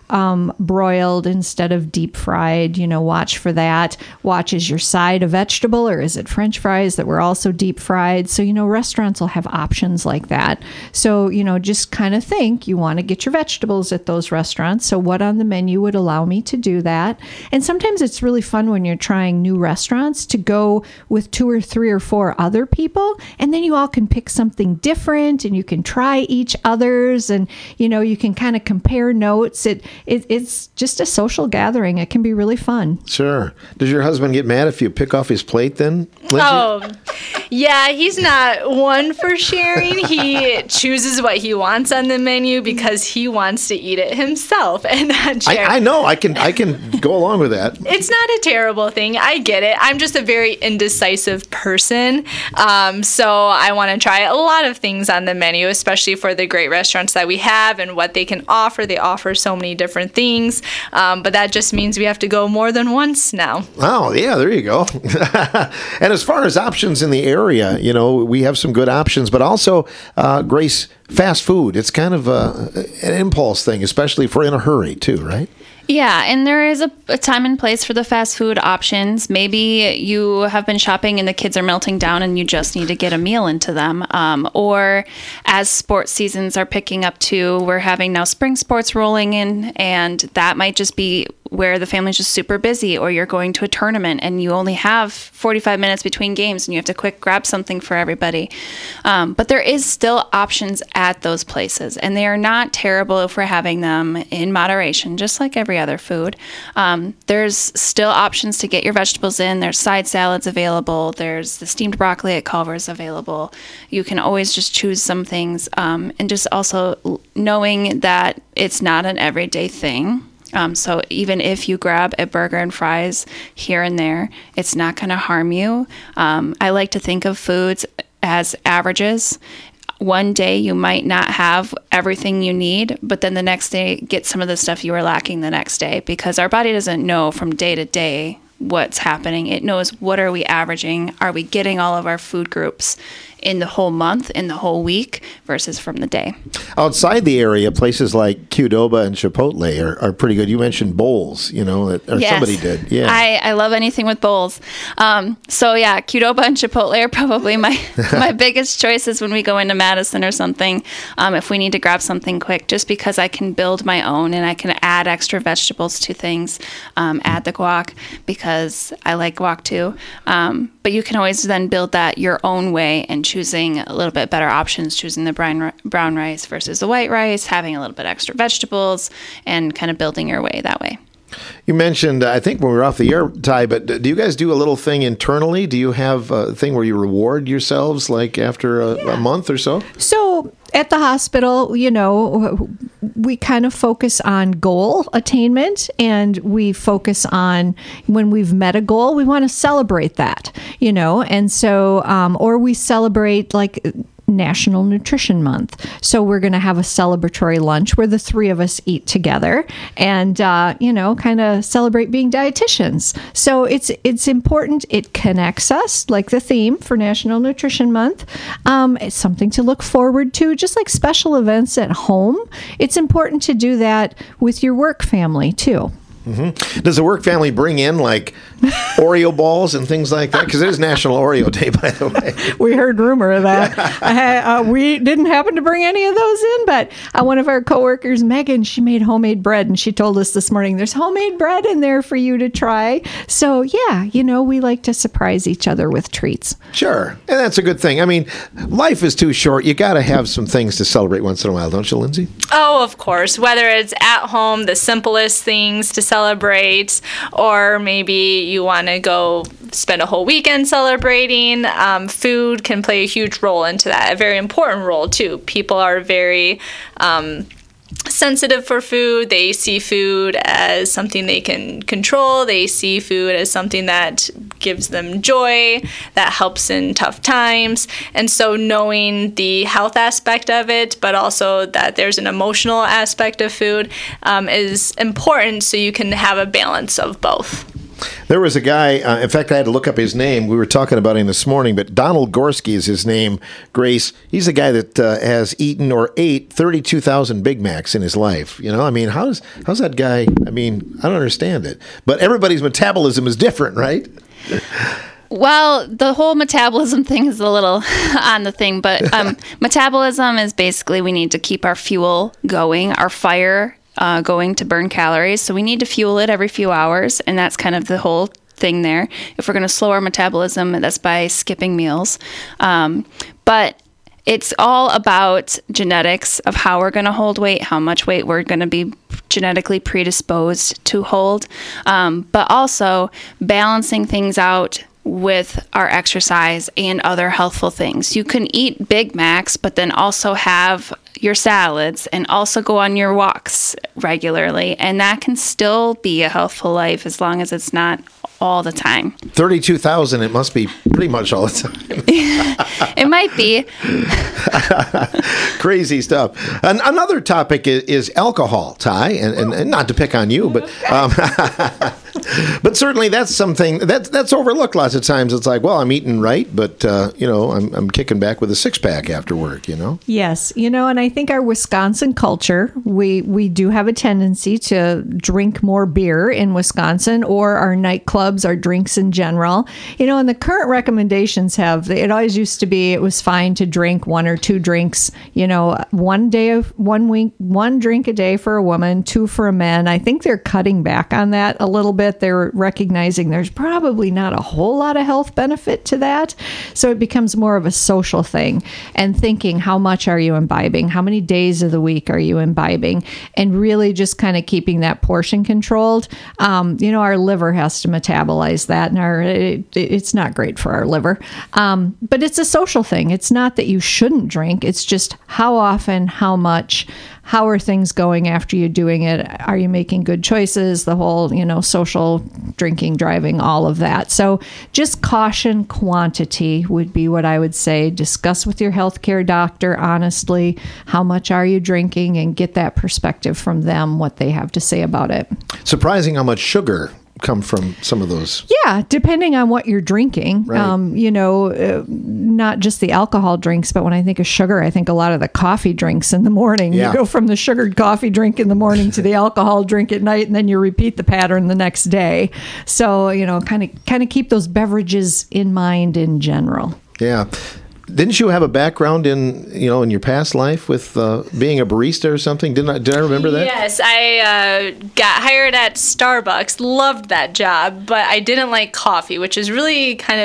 S12: um, broiled instead of deep fried. You know, watch for that. Watch, is your side a vegetable or is it French fries that were also deep fried? So, you know, restaurants will have options like that. So, you know, just kind of think you want to get your vegetables at those restaurants. So what on the menu would allow me to do that? And sometimes it's really fun when you're trying new restaurants to go with two or three or four other people, and then you all can pick something different and you can try each other's, and, you know, you can kind of compare notes. It, it It's just a social gathering. It can be really fun.
S1: Sure. Does your husband get mad if you pick off his plate then, Lindsay?
S13: Oh, yeah, he's not one for sharing. He chooses what he wants on the menu because he wants to eat it himself and not share.
S1: I, I know. I can I can go along with that.
S13: It's not a terrible thing. I get it. I'm just a very indecisive person. Um, so I want to try a lot of things on the menu, especially for the great restaurants that we have and what they can offer. They offer so many different things. Um, but that just means we have to go more than once now.
S1: Oh, yeah, there you go. And as far as options in the area, you know, we have some good options, but also, uh, Grace, fast food. It's kind of a, an impulse thing, especially if we're in a hurry, too, right?
S14: Yeah, and there is a, a time and place for the fast food options. Maybe you have been shopping and the kids are melting down and you just need to get a meal into them. Um, or as sports seasons are picking up too, we're having now spring sports rolling in, and that might just be where the family's just super busy, or you're going to a tournament and you only have forty-five minutes between games and you have to quick grab something for everybody. Um, but there is still options at those places, and they are not terrible if we're having them in moderation, just like every other food. Um, there's still options to get your vegetables in. There's side salads available. There's the steamed broccoli at Culver's available. You can always just choose some things, um, and just also knowing that it's not an everyday thing. Um, so even if you grab a burger and fries here and there, it's not going to harm you. Um, I like to think of foods as averages. One day you might not have everything you need, but then the next day get some of the stuff you were lacking the next day, because our body doesn't know from day to day what's happening. It knows, what are we averaging? Are we getting all of our food groups in the whole month, in the whole week, versus from the day?
S1: Outside the area, places like Qdoba and Chipotle are, are pretty good. You mentioned bowls, you know, or
S14: yes.
S1: somebody did. Yeah,
S14: I, I love anything with bowls. Um, so yeah, Qdoba and Chipotle are probably my my biggest choices when we go into Madison or something. Um, if we need to grab something quick, just because I can build my own and I can add extra vegetables to things, um, add the guac because I like guac too. Um, but you can always then build that your own way and choosing a little bit better options, choosing the brown brown rice versus the white rice, having a little bit extra vegetables, and kind of building your way that way.
S1: You mentioned, I think when we were off the air, Ty, but do you guys do a little thing internally? Do you have a thing where you reward yourselves, like after a, yeah. a month or so?
S12: So at the hospital, you know, we kind of focus on goal attainment, and we focus on when we've met a goal, we want to celebrate that, you know, and so, um, or we celebrate like National Nutrition Month. So we're going to have a celebratory lunch where the three of us eat together and, uh, you know, kind of celebrate being dietitians. So it's it's important. It connects us, like the theme for National Nutrition Month. Um, it's something to look forward to, just like special events at home. It's important to do that with your work family, too.
S1: Mm-hmm. Does the work family bring in like Oreo balls and things like that? Because it is National Oreo Day, by the way.
S12: We heard rumor of that. I, uh, we didn't happen to bring any of those in, but uh, one of our coworkers, Megan, she made homemade bread, and she told us this morning there's homemade bread in there for you to try. So yeah, you know, we like to surprise each other with treats.
S1: Sure, and that's a good thing. I mean, life is too short. You got to have some things to celebrate once in a while, don't you, Lindsay?
S13: Oh, of course. Whether it's at home, the simplest things to celebrate, or maybe you want to go spend a whole weekend celebrating. Um, food can play a huge role into that, a very important role too. People are very um, sensitive for food. They see food as something they can control. They see food as something that gives them joy, that helps in tough times. And so knowing the health aspect of it, but also that there's an emotional aspect of food, um, is important, so you can have a balance of both.
S1: There was a guy, uh, in fact, I had to look up his name. We were talking about him this morning, but Donald Gorski is his name, Grace. He's the guy that uh, has eaten or ate thirty-two thousand Big Macs in his life. You know, I mean, how's, how's that guy? I mean, I don't understand it. But everybody's metabolism is different, right?
S14: Well, the whole metabolism thing is a little on the thing, but um, metabolism is basically we need to keep our fuel going, our fire uh, going to burn calories. So we need to fuel it every few hours, and that's kind of the whole thing there. If we're going to slow our metabolism, that's by skipping meals. Um, but it's all about genetics of how we're going to hold weight, how much weight we're going to be genetically predisposed to hold, um, but also balancing things out with our exercise and other healthful things. You can eat Big Macs, but then also have your salads and also go on your walks regularly. And that can still be a healthful life as long as it's not all the time.
S1: thirty-two thousand, it must be pretty much all the time.
S14: It might be.
S1: Crazy stuff. An- another topic is, is alcohol, Ty, and, and, and not to pick on you, but um, but certainly that's something that, that's overlooked lots of times. It's like, well, I'm eating right, but, uh, you know, I'm, I'm kicking back with a six-pack after work, you know?
S12: Yes. You know, and I think our Wisconsin culture, we, we do have a tendency to drink more beer in Wisconsin, or our nightclubs, our drinks in general. You know, and the current recommendations have, it always used to be it was fine to drink one or two drinks, you know, one day of one week, one drink a day for a woman, two for a man. I think they're cutting back on that a little bit. They're recognizing there's probably not a whole lot of health benefit to that. So it becomes more of a social thing, and thinking, how much are you imbibing? How many days of the week are you imbibing? And really just kind of keeping that portion controlled. Um, you know, our liver has to metabolize that, and our it, it's not great for our liver. Um, but it's a social thing. It's not that you shouldn't drink. It's just how often, how much, how are things going after you're doing it? Are you making good choices? The whole, you know, social drinking, driving, all of that. So just caution quantity would be what I would say. Discuss with your healthcare doctor, honestly, how much are you drinking, and get that perspective from them, what they have to say about it.
S1: Surprising how much sugar come from some of those.
S12: Yeah, depending on what you're drinking.
S1: Right.
S12: Um, you know, uh, not just the alcohol drinks, but when I think of sugar, I think a lot of the coffee drinks in the morning.
S1: Yeah.
S12: You go from the sugared coffee drink in the morning to the alcohol drink at night, and then you repeat the pattern the next day. So, you know, kind of kind of keep those beverages in mind in general.
S1: Yeah. Didn't you have a background in, you know, in your past life with uh, being a barista or something? Didn't I, did I remember that?
S13: Yes, I uh, got hired at Starbucks, loved that job, but I didn't like coffee, which is really kind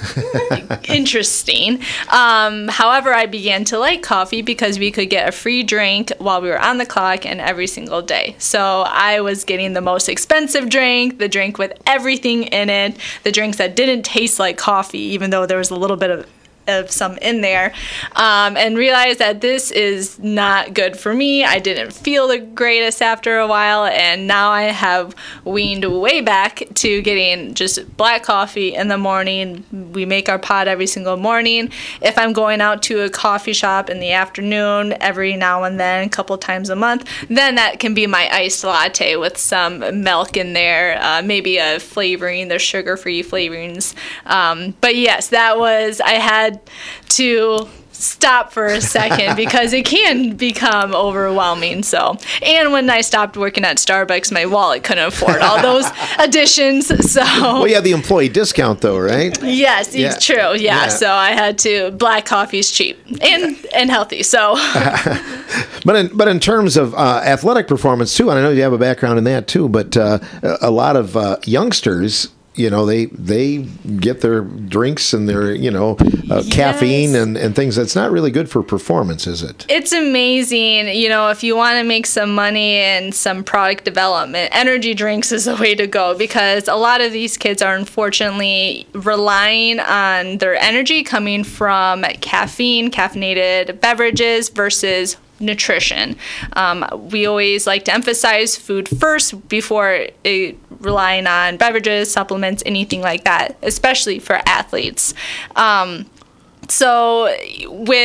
S13: of interesting. Um, however, I began to like coffee because we could get a free drink while we were on the clock and every single day. So I was getting the most expensive drink, the drink with everything in it, the drinks that didn't taste like coffee, even though there was a little bit of of some in there, um, and realized that this is not good for me. I didn't feel the greatest after a while, and now I have weaned way back to getting just black coffee in the morning. We make our pot every single morning. If I'm going out to a coffee shop in the afternoon, every now and then, a couple times a month, then that can be my iced latte with some milk in there, uh, maybe a flavoring, the sugar-free flavorings. Um, but yes, that was, I had to stop for a second because it can become overwhelming. So, and when I stopped working at Starbucks, my wallet couldn't afford all those additions. So,
S1: well, yeah, the employee discount though, right?
S13: Yes,
S1: Yeah.
S13: it's true. Yeah.
S1: Yeah.
S13: So I had to. Black coffee's cheap and and healthy. So,
S1: But in, but in terms of uh, athletic performance too, and I know you have a background in that too, but uh, a lot of uh, youngsters, you know, they they get their drinks and their, you know, uh,
S13: Yes.
S1: caffeine and, and things. That's not really good for performance, is it?
S13: it's amazing. You know, if you want to make some money and some product development, energy drinks is the way to go, because a lot of these kids are unfortunately relying on their energy coming from caffeine, caffeinated beverages versus nutrition. Um, we always like to emphasize food first before it, relying on beverages, supplements, anything like that, especially for athletes. Um, so with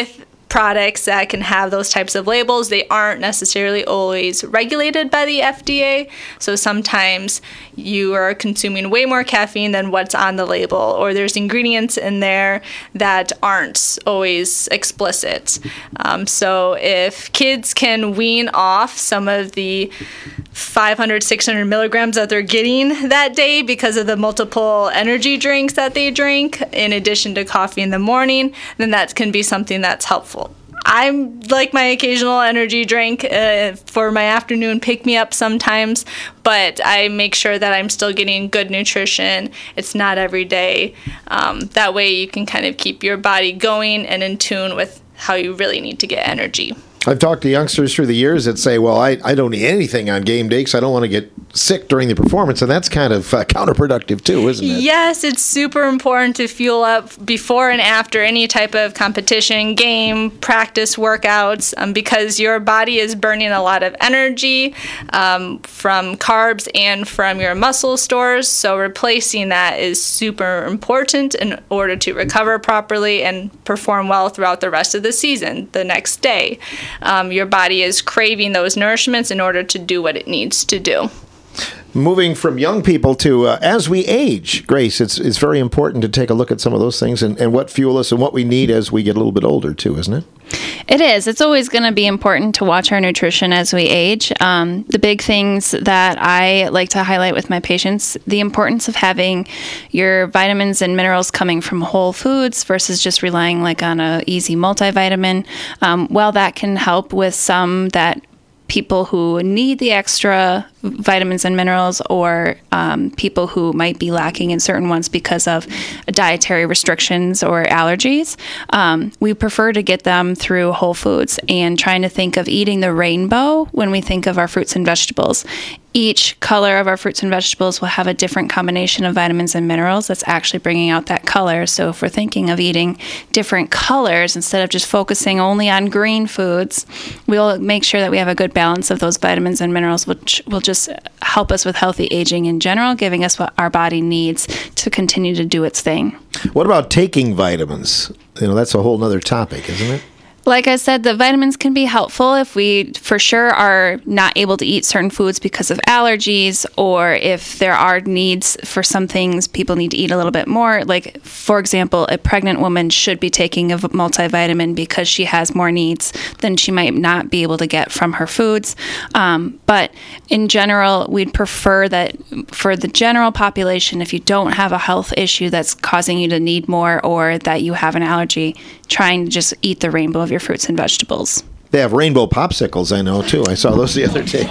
S13: products that can have those types of labels, they aren't necessarily always regulated by the F D A. So sometimes you are consuming way more caffeine than what's on the label, or there's ingredients in there that aren't always explicit. Um, so if kids can wean off some of the five hundred, six hundred milligrams that they're getting that day because of the multiple energy drinks that they drink, in addition to coffee in the morning, then that can be something that's helpful. I'm like my occasional energy drink uh, for my afternoon pick-me-up sometimes, but I make sure that I'm still getting good nutrition. It's not every day. Um, that way you can kind of keep your body going and in tune with how you really need to get energy.
S1: I've talked to youngsters through the years that say, well, I, I don't eat anything on game day because I don't want to get sick during the performance, and that's kind of uh, counterproductive too, isn't it?
S13: Yes, it's super important to fuel up before and after any type of competition, game, practice, workouts, um, because your body is burning a lot of energy um, from carbs and from your muscle stores, so replacing that is super important in order to recover properly and perform well throughout the rest of the season, the next day. Um, your body is craving those nourishments in order to do what it needs to do.
S1: Moving from young people to uh, as we age, Grace, it's it's very important to take a look at some of those things and, and what fuel us and what we need as we get a little bit older too, isn't it?
S14: It is. It's always going to be important to watch our nutrition as we age. Um, the big things that I like to highlight with my patients, the importance of having your vitamins and minerals coming from whole foods versus just relying like on a easy multivitamin. Um, while that can help with some that people who need the extra vitamins and minerals, or um, people who might be lacking in certain ones because of dietary restrictions or allergies, um, we prefer to get them through whole foods and trying to think of eating the rainbow when we think of our fruits and vegetables. Each color of our fruits and vegetables will have a different combination of vitamins and minerals that's actually bringing out that color. So if we're thinking of eating different colors instead of just focusing only on green foods, we'll make sure that we have a good balance of those vitamins and minerals, which will just help us with healthy aging in general, giving us what our body needs to continue to do its thing.
S1: What about taking vitamins? You know, that's a whole other topic, isn't it?
S14: Like I said, the vitamins can be helpful if we for sure are not able to eat certain foods because of allergies, or if there are needs for some things people need to eat a little bit more. Like, for example, a pregnant woman should be taking a multivitamin because she has more needs than she might not be able to get from her foods. Um, but in general, we'd prefer that for the general population, if you don't have a health issue that's causing you to need more, or that you have an allergy, trying to just eat the rainbow of your fruits and vegetables.
S1: They have rainbow popsicles, I know, too. I saw those the other day.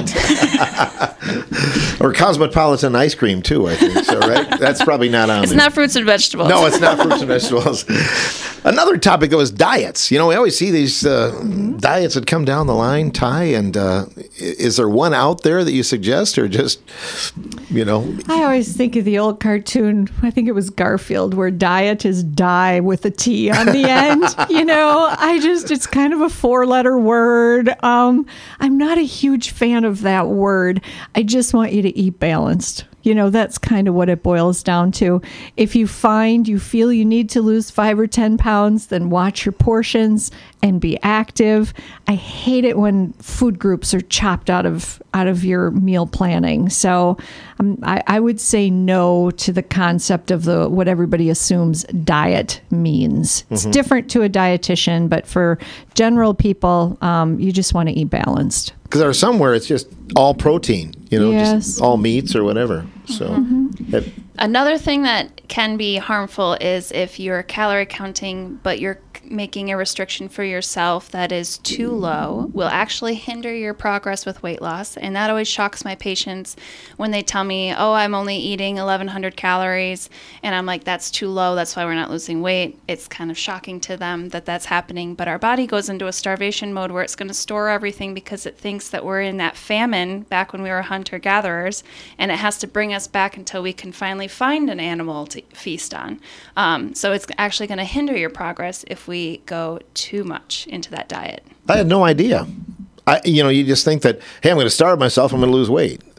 S1: Or cosmopolitan ice cream, too, I think. So, right? That's probably not on
S14: It's
S1: there.
S14: not fruits and vegetables.
S1: No, it's not fruits and vegetables. Another topic, though, is diets. You know, we always see these uh, mm-hmm. diets that come down the line, Ty, and uh, is there one out there that you suggest, or just, you know?
S12: I always think of the old cartoon, I think it was Garfield, where diet is die with a T on the end. You know, I just, it's kind of a four-letter word. Um, I'm not a huge fan of that word. I just want you to eat balanced. You know, that's kind of what it boils down to. If you find you feel you need to lose five or ten pounds, then watch your portions and be active. I hate it when food groups are chopped out of out of your meal planning. So um, I, I would say no to the concept of the what everybody assumes diet means. It's
S1: Mm-hmm.
S12: different to a dietitian, but for general people, um, you just want to eat balanced.
S1: Because there are some where it's just all protein, you know,
S12: Yes.
S1: just all meats or whatever. So,
S12: Mm-hmm.
S1: it-
S14: Another thing that can be harmful is if you're calorie counting, but you're making a restriction for yourself that is too low, will actually hinder your progress with weight loss. And that always shocks my patients when they tell me, oh, I'm only eating eleven hundred calories. And I'm like, that's too low. That's why we're not losing weight. It's kind of shocking to them that that's happening. But our body goes into a starvation mode where it's going to store everything because it thinks that we're in that famine back when we were hunter-gatherers. And it has to bring us back until we can finally find an animal to feast on. Um, so it's actually going to hinder your progress if we go too much into that diet.
S1: I had no idea. I, you know, you just think that, hey, I'm going to starve myself, I'm going to lose weight.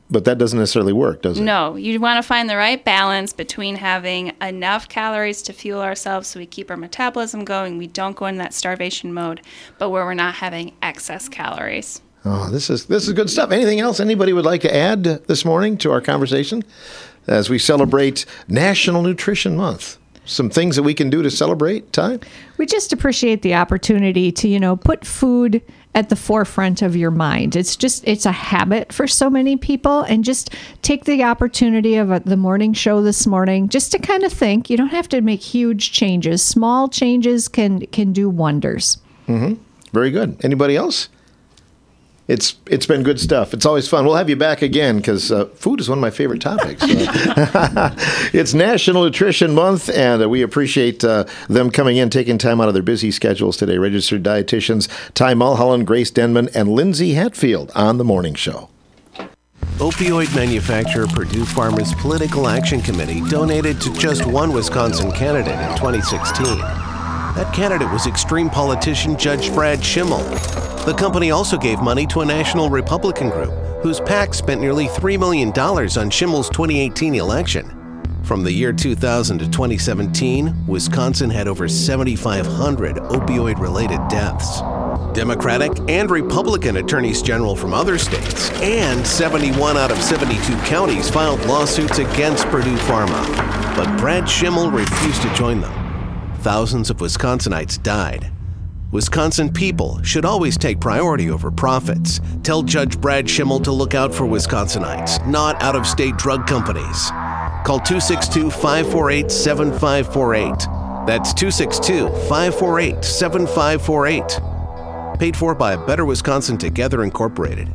S1: but that doesn't necessarily work, does it?
S14: No, you want to find the right balance between having enough calories to fuel ourselves so we keep our metabolism going, we don't go into that starvation mode, but where we're not having excess calories.
S1: Oh, this is this is good stuff. Anything else anybody would like to add this morning to our conversation as we celebrate National Nutrition Month? Some things that we can do to celebrate, Ty?
S12: We just appreciate the opportunity to, you know, put food at the forefront of your mind. It's just, it's a habit for so many people, and just take the opportunity of a, the morning show this morning just to kind of think. You don't have to make huge changes. Small changes can, can do wonders.
S1: Mm-hmm. Very good. Anybody else? It's It's been good stuff. It's always fun. We'll have you back again because uh, food is one of my favorite topics. So. It's National Nutrition Month, and uh, we appreciate uh, them coming in, taking time out of their busy schedules today. Registered dietitians Ty Mulholland, Grace Denman, and Lindsay Hatfield on The Morning Show.
S21: Opioid manufacturer Purdue Pharma's Political Action Committee donated to just one Wisconsin candidate in twenty sixteen. That candidate was extreme politician Judge Brad Schimmel. The company also gave money to a national Republican group whose PAC spent nearly three million dollars on Schimmel's twenty eighteen election. From the year two thousand to twenty seventeen, Wisconsin had over seventy-five hundred opioid-related deaths. Democratic and Republican attorneys general from other states and seventy-one out of seventy-two counties filed lawsuits against Purdue Pharma. But Brad Schimmel refused to join them. Thousands of Wisconsinites died. Wisconsin people should always take priority over profits. Tell Judge Brad Schimmel to look out for Wisconsinites, not out-of-state drug companies. Call two six two, five four eight, seven five four eight. That's two six two, five four eight, seven five four eight. Paid for by Better Wisconsin Together Incorporated.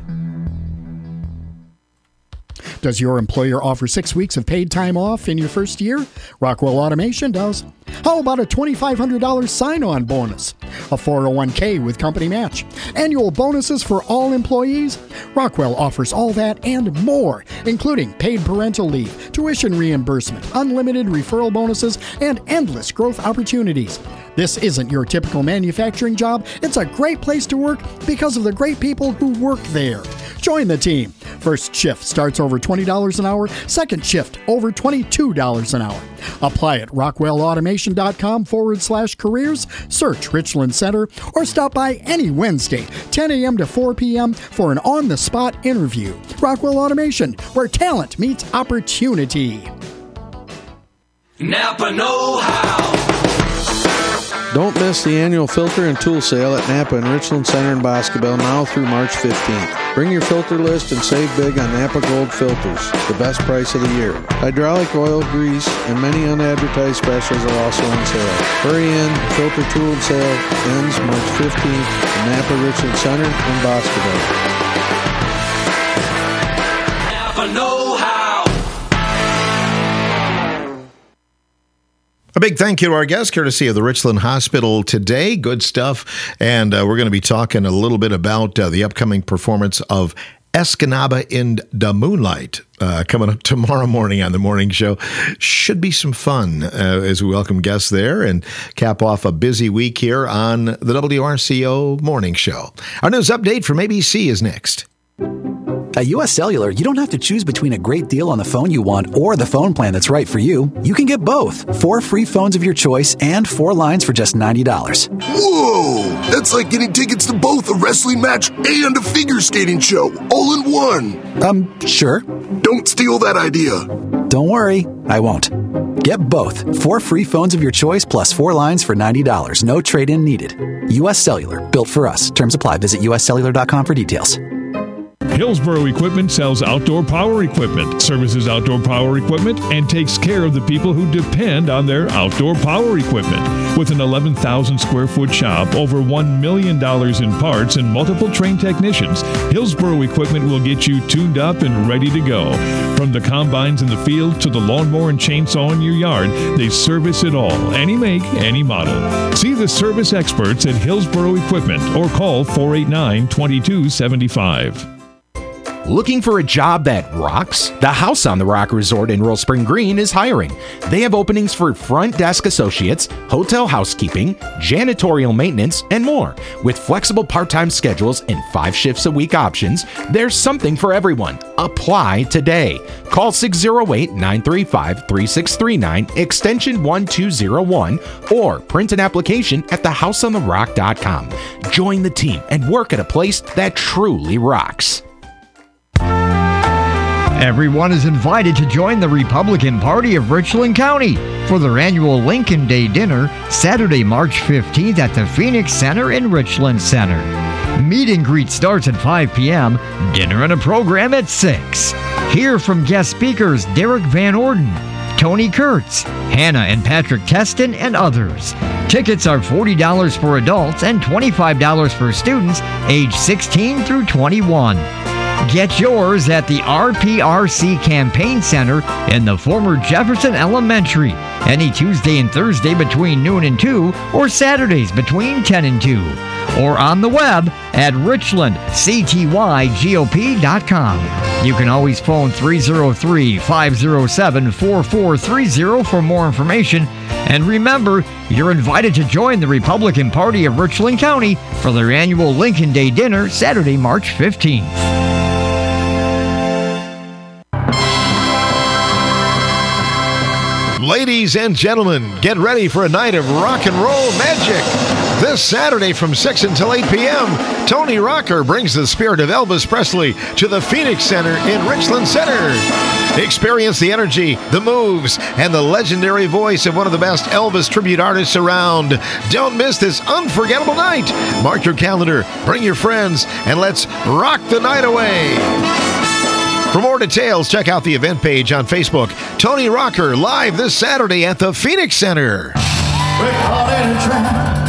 S9: Does your employer offer six weeks of paid time off in your first year? Rockwell Automation does. How about a twenty-five hundred dollars sign-on bonus? A four oh one k with company match? Annual bonuses for all employees? Rockwell offers all that and more, including paid parental leave, tuition reimbursement, unlimited referral bonuses, and endless growth opportunities. This isn't your typical manufacturing job. It's a great place to work because of the great people who work there. Join the team. First shift starts over twenty dollars an hour. Second shift over twenty-two dollars an hour. Apply at rockwellautomation.com forward slash careers. Search Richland Center or stop by any Wednesday, ten a.m. to four p.m. for an on-the-spot interview. Rockwell Automation, where talent meets opportunity.
S22: Napa know-how.
S23: Don't miss the annual filter and tool sale at Napa and Richland Center in Boscobel now through March fifteenth. Bring your filter list and save big on Napa Gold filters, the best price of the year. Hydraulic oil, grease, and many unadvertised specials are also on sale. Hurry in, the filter tool sale ends March fifteenth at Napa Richland Center in Boscobel.
S22: Napa know-how.
S1: A big thank you to our guest, courtesy of the Richland Hospital today. Good stuff. And uh, we're going to be talking a little bit about uh, the upcoming performance of Escanaba in the Moonlight uh, coming up tomorrow morning on The Morning Show. Should be some fun uh, as we welcome guests there and cap off a busy week here on the W R C O Morning Show. Our news update from A B C is next.
S24: At U S Cellular, you don't have to choose between a great deal on the phone you want or the phone plan that's right for you. You can get both. Four free phones of your choice and four lines for just ninety dollars.
S25: Whoa! That's like getting tickets to both a wrestling match and a figure skating show, all in one.
S24: Um, sure.
S25: Don't steal that idea.
S24: Don't worry, I won't. Get both. Four free phones of your choice plus four lines for ninety dollars. No trade-in needed. U S Cellular, built for us. Terms apply. Visit U S cellular dot com for details.
S7: Hillsboro Equipment sells outdoor power equipment, services outdoor power equipment, and takes care of the people who depend on their outdoor power equipment. With an eleven thousand square foot shop, over one million dollars in parts, and multiple trained technicians, Hillsboro Equipment will get you tuned up and ready to go. From the combines in the field to the lawnmower and chainsaw in your yard, they service it all, any make, any model. See the service experts at Hillsboro Equipment or call four eight nine, two two seven five.
S2: Looking for a job that rocks? The House on the Rock Resort in Royal Spring Green is hiring. They have openings for front desk associates, hotel housekeeping, janitorial maintenance, and more. With flexible part-time schedules and five shifts a week options, there's something for everyone. Apply today. Call six oh eight, nine three five, three six three nine, extension one two oh one, or print an application at the house on the rock dot com. Join the team and work at a place that truly rocks.
S3: Everyone is invited to join the Republican Party of Richland County for their annual Lincoln Day dinner, Saturday, March fifteenth at the Phoenix Center in Richland Center. Meet and greet starts at five p.m., dinner and a program at six. Hear from guest speakers Derek Van Orden, Tony Kurtz, Hannah and Patrick Teston, and others. Tickets are forty dollars for adults and twenty-five dollars for students age sixteen through twenty-one. Get yours at the R P R C Campaign Center in the former Jefferson Elementary, any Tuesday and Thursday between noon and two, or Saturdays between ten and two, or on the web at richland c t y g o p dot com. You can always phone three oh three, five oh seven, four four three oh for more information. And remember, you're invited to join the Republican Party of Richland County for their annual Lincoln Day dinner, Saturday, March fifteenth.
S1: Ladies and gentlemen, get ready for a night of rock and roll magic. This Saturday from six until eight p.m., Tony Rocker brings the spirit of Elvis Presley to the Phoenix Center in Richland Center. Experience the energy, the moves, and the legendary voice of one of the best Elvis tribute artists around. Don't miss this unforgettable night. Mark your calendar, bring your friends, and let's rock the night away. For more details, check out the event page on Facebook. Tony Rocker live this Saturday at the Phoenix Center.
S16: We're caught in a trap.